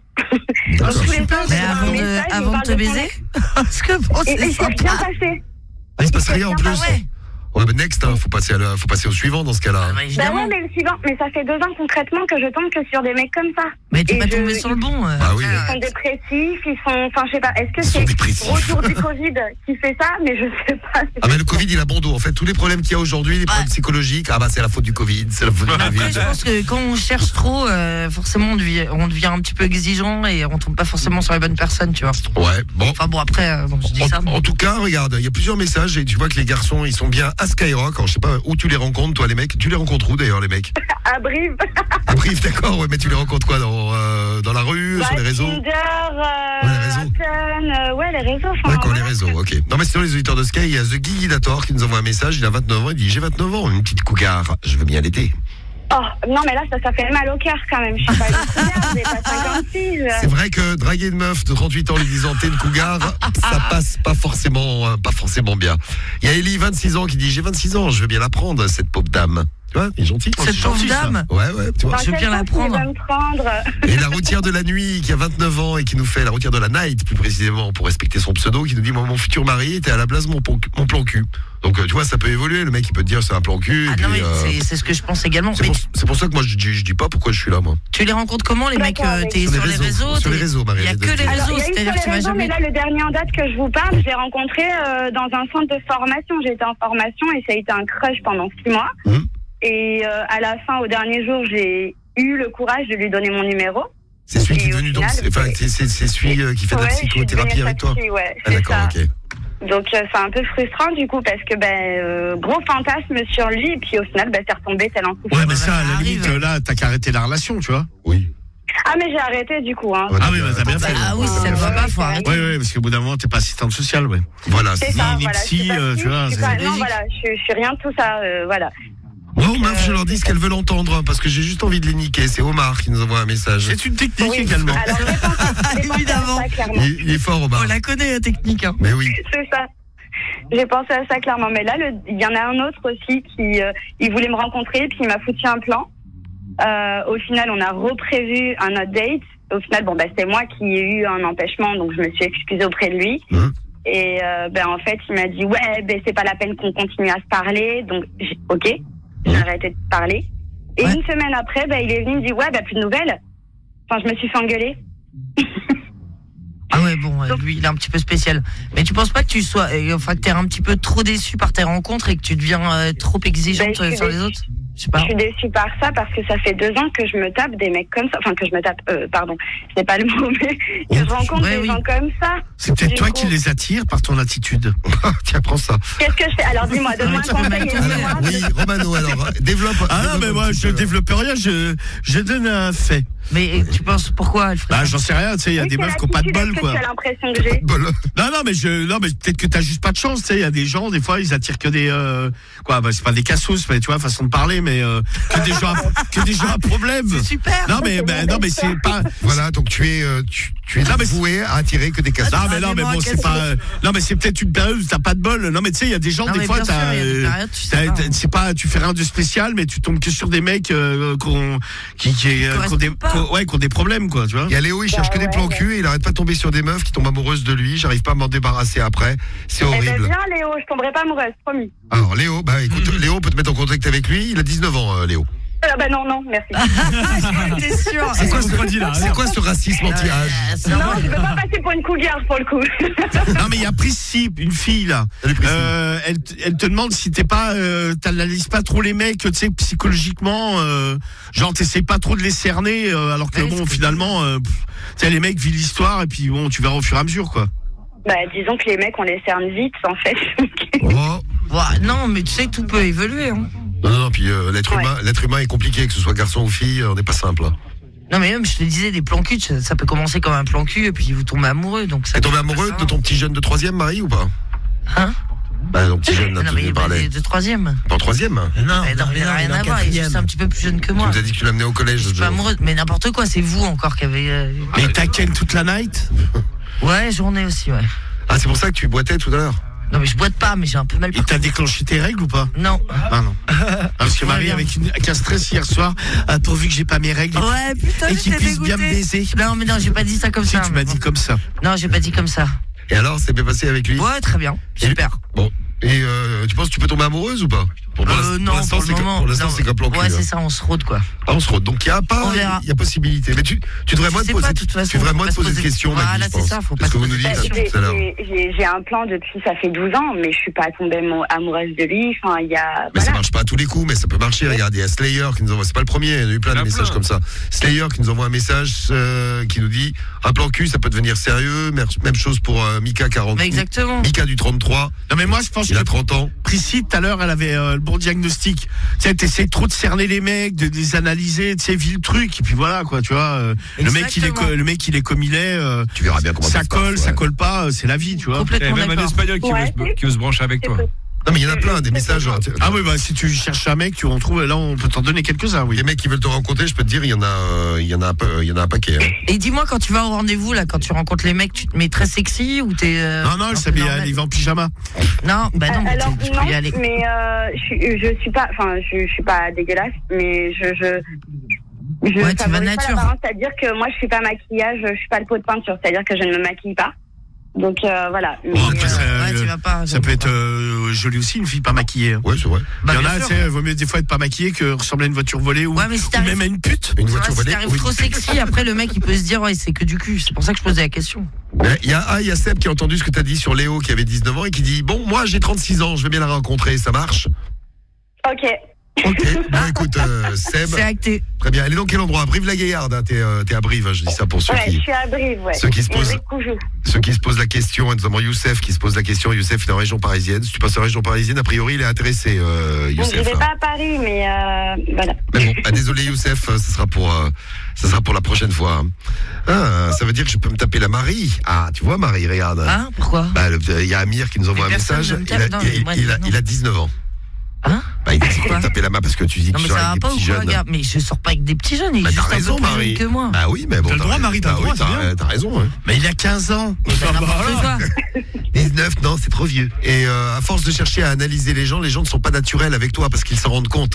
Mais avant de te baiser. Parce que bon, c'est bien passé. Ah, il se passe rien en plus. Ouais, mais next, faut passer au suivant dans ce cas-là. Ouais, mais le suivant, mais ça fait 2 ans concrètement que je tombe que sur des mecs comme ça. Mais t'es pas tombé sur le bon. Bah oui. Ils sont dépressifs, je sais pas. Est-ce que c'est retour du Covid qui fait ça? Mais je sais pas. Mais le Covid, il a bon dos. En fait, tous les problèmes qu'il y a aujourd'hui, les problèmes psychologiques, c'est la faute du Covid, c'est la faute du Covid. Après, je pense que quand on cherche trop, forcément, on devient un petit peu exigeant et on tombe pas forcément sur les bonnes personnes, tu vois. Ouais, bon. Enfin bon, après, je dis ça. En tout cas, regarde, il y a plusieurs messages et tu vois que les garçons, ils sont bien à Skyrock. Alors, je sais pas où tu les rencontres, toi, les mecs. Tu les rencontres où, d'ailleurs, les mecs? À Brive. À Brive, d'accord, ouais, mais tu les rencontres quoi? Dans la rue, sur les réseaux? Tinder, les réseaux. Les réseaux. D'accord, les réseaux, ok. Non, mais sinon, les auditeurs de Sky, il y a The Guidator qui nous envoie un message. Il a 29 ans, il dit j'ai 29 ans, une petite cougar, je veux bien l'aider. Oh, non, mais là, ça fait mal au cœur quand même. Je suis pas une cougar, j'ai pas 56. C'est vrai que draguer une meuf de 38 ans lui disant t'es une cougar, ça passe pas forcément bien. Il y a Ellie, 26 ans, qui dit j'ai 26 ans, je veux bien la prendre, cette pauvre dame. Tu vois, il est gentil. Cette pauvre dame. Ouais, tu vois. Je viens la prendre. Et la routière de la nuit qui a 29 ans et qui nous fait la routière de la night plus précisément pour respecter son pseudo, qui nous dit moi mon futur mari était à la place de mon plan cul. Donc tu vois, ça peut évoluer. Le mec il peut te dire c'est un plan cul. Ah non mais c'est ce que je pense également. C'est pour ça que moi je dis pas pourquoi je suis là moi. Tu les rencontres comment les mecs? T'es sur les réseaux? Sur les réseaux, Marie. Il y a que les réseaux, c'est-à-dire que tu m'as jamais. Mais là le dernier en date que je vous parle, je l'ai rencontré dans un centre de formation. J'ai été en formation et ça a été un crush pendant 6 mois. Et à la fin, au dernier jour, j'ai eu le courage de lui donner mon numéro. C'est celui qui est venu donc, c'est celui qui fait de la psychothérapie avec toi. Ouais, ah d'accord, ça. Ok. Donc c'est un peu frustrant du coup parce que gros fantasme sur lui et puis au final c'est retombé tel un coup. Ouais mais ça à la limite là t'as qu'à arrêter la relation tu vois. Oui. Ah mais j'ai arrêté du coup hein. Ah oui bah, t'as bien fait. Ah oui si ça ne va pas faut arrêter. Oui parce qu'au bout d'un moment t'es pas assistante sociale ouais. Voilà c'est ça. Ni psy tu vois. Non voilà je suis rien de tout ça voilà. Moi, Omar, je leur dis ce qu'elles veulent entendre, parce que j'ai juste envie de les niquer. C'est Omar qui nous envoie un message. C'est une technique également. Alors, évidemment. Il est fort, Omar. On la connaît, la technique. Hein. Mais oui. C'est ça. J'ai pensé à ça clairement. Mais là, il y en a un autre aussi qui il voulait me rencontrer, puis il m'a foutu un plan. Au final, on a reprévu un autre date. Au final, c'est moi qui ai eu un empêchement, donc je me suis excusée auprès de lui. Et en fait, il m'a dit c'est pas la peine qu'on continue à se parler. Donc, ok. J'ai arrêté de parler. Et une semaine après, il est venu me dire plus de nouvelles. Enfin, je me suis fait engueuler. Ah ouais, bon, lui, il est un petit peu spécial. Mais tu penses pas que que t'es un petit peu trop déçu par tes rencontres et que tu deviens trop exigeante sur les autres? Je suis déçue par ça parce que ça fait 2 ans que je me tape des mecs comme ça. Enfin, que je me tape, pardon, c'est pas le mot, mais que je rencontre des gens comme ça. C'est peut-être toi qui les attires par ton attitude. Tiens, prends ça. Qu'est-ce que je fais? Alors, dis-moi, donne-moi un conseil. Oui, Romano, alors, développe. Ah non, mais moi, je développe rien, je donne un fait. Mais tu penses pourquoi elle ferait j'en sais rien, tu sais, il y a des meufs qui ont pas de bol, quoi. Tu as l'impression que j'ai. Non, mais peut-être que t'as juste pas de chance, tu sais, il y a des gens, des fois, ils attirent que des, c'est pas des cassos, mais tu vois, façon de parler, mais, que des gens à problème. C'est super. Non, mais c'est pas. Voilà, donc tu es voué à attirer que des cassos. Non, mais bon, c'est pas, non, mais c'est peut-être une période où t'as pas de bol. Non, mais tu sais, il y a des gens, des fois, c'est pas, tu fais rien de spécial, mais tu tombes que sur des mecs, qui ont des problèmes, quoi, tu vois. Il y a Léo, il cherche que des plans cul et il arrête pas de tomber sur des meufs qui tombent amoureuses de lui. J'arrive pas à m'en débarrasser après. C'est horrible. Bien, Léo, je tomberai pas amoureuse, promis. Alors, Léo, écoute, Léo peut te mettre en contact avec lui. Il a 19 ans, Léo. Non, merci. T'es sûr? C'est quoi ce racisme anti-âge? Non, je veux pas passer pour une cougar pour le coup. Non, mais il y a Prissy, une fille là. Elle te demande si t'analyses pas trop les mecs, tu sais, psychologiquement, genre t'essayes pas trop de les cerner, alors que finalement, tu sais, les mecs vivent l'histoire et puis bon, tu verras au fur et à mesure, quoi. Disons que les mecs, on les cerne vite, en fait. Non, mais tu sais, tout peut évoluer, hein. Non, puis l'être humain est compliqué, que ce soit garçon ou fille, on n'est pas simple. Non, mais même, je te disais, des plans cul, ça peut commencer comme un plan cul, et puis vous tombez amoureux. Donc t'es tombé amoureux de ton petit jeune de 3e, Marie, ou pas? Hein? Ton petit jeune, là, tu parlais. De 3e. En 3e? Non, il n'a rien à voir, il est juste un petit peu plus jeune que moi. Tu nous as dit que tu l'amenais au collège. Je suis pas amoureuse, mais n'importe quoi, c'est vous encore qui avez. Mais t'as ken toute la night? Ouais, journée aussi, ouais. Ah, c'est pour ça que tu boitais tout à l'heure? Non, mais je boite pas, mais j'ai un peu mal. Et t'as déclenché tes règles ou pas? Non. Ah non. Parce que Marie, avec un stress hier soir, pourvu que j'ai pas mes règles. Ouais, putain, et qu'ils puissent bien me baiser. Non, mais non, j'ai pas dit ça comme ça. Tu m'as dit comme ça. Non, j'ai pas dit comme ça. Et alors, c'est bien passé avec lui? Ouais, très bien. Super. Bon. Et tu penses que tu peux tomber amoureuse ou pas? Non, pour l'instant, c'est comme plan cul. Ouais, c'est ça, on se rôde, quoi. Ah, on se rôde. Donc, il y a possibilité. Mais tu devrais moins te poser de questions. Voilà, c'est ça, faut pas se poser de questions. J'ai un plan depuis, ça fait 12 ans, mais je suis pas tombée amoureuse de lui. Enfin, il y a. Mais ça marche pas à tous les coups, mais ça peut marcher. Regardez, il y a Slayer qui nous envoie, c'est pas le premier, il y en a eu plein de messages comme ça. Slayer qui nous envoie un message qui nous dit un plan cul, ça peut devenir sérieux. Même chose pour Mika 40. Exactement. Mika du 33. Non, mais moi, je pense qu'il a 30 ans. Prissy, tout à l'heure, elle avait le bon diagnostic. Tu sais, t'essayes trop de cerner les mecs, de les analyser, tu sais, vis le truc, et puis voilà, quoi, tu vois. Le mec, il est comme il est. Tu verras bien comment ça colle, ça colle pas, c'est la vie, tu vois. Et même un espagnol qui veut se brancher avec toi. Non, mais il y en a plein, des messages. Ah oui, bah si tu cherches un mec, tu en trouves, là on peut t'en donner quelques-uns, oui. Les mecs qui veulent te rencontrer, je peux te dire, il y en a un paquet. Hein. Et dis-moi, quand tu vas au rendez-vous, là, quand tu rencontres les mecs, tu te mets très sexy ou t'es. Non, il va en pyjama. Non, bah non, mais alors, tu peux y aller. mais je suis pas, enfin, je suis pas dégueulasse, mais je ouais, tu vas nature. C'est-à-dire que moi, je suis pas maquillage, je suis pas le pot de peinture, c'est-à-dire que je ne me maquille pas. Donc voilà. Mais, tu vas pas. Ça peut être joli aussi, une fille pas maquillée. Ouais, c'est vrai. Il y en a, tu sais, vaut mieux des fois être pas maquillée que ressembler à une voiture volée ou même à une pute. Une voiture volée. Si t'arrives trop sexy, après le mec il peut se dire ouais c'est que du cul. C'est pour ça que je posais la question. Il y a Seb qui a entendu ce que t'as dit sur Léo qui avait 19 ans et qui dit bon moi j'ai 36 ans, je vais bien la rencontrer, ça marche? Ok. Ok, bon écoute Seb. C'est acté. Très bien, elle est dans quel endroit? À Brive-la-Gaillarde, hein, t'es à Brive, hein, je dis ça pour ceux ouais, qui... je suis à Brive, ouais. Ceux qui se posent la question, et notamment Youssef qui se pose la question. Youssef il est en région parisienne. Si tu passes en région parisienne, a priori il est intéressé, Youssef. Donc, je vais pas à Paris, mais voilà. Mais bon, désolé Youssef, ça sera pour la prochaine fois. Ah, ça veut dire que je peux me taper la Marie. Ah, tu vois Marie, regarde. Ah, pourquoi? Bah, il y a Amir qui nous envoie un message. Il a 19 ans. Hein? Bah, il dit qu'on taper la main parce que tu dis que non, tu mais sors ça avec va des pas petits ou quoi, jeunes. regarde, mais je sors pas avec des petits jeunes, il est t'as juste raison, un peu plus Marie. jeune que moi. Ah oui, mais bon. T'as le droit, Marie, t'as le droit, c'est bien. T'as raison, hein. Mais il a 15 ans. N'importe quoi. 19, non, c'est trop vieux. Et à force de chercher à analyser les gens ne sont pas naturels avec toi parce qu'ils s'en rendent compte.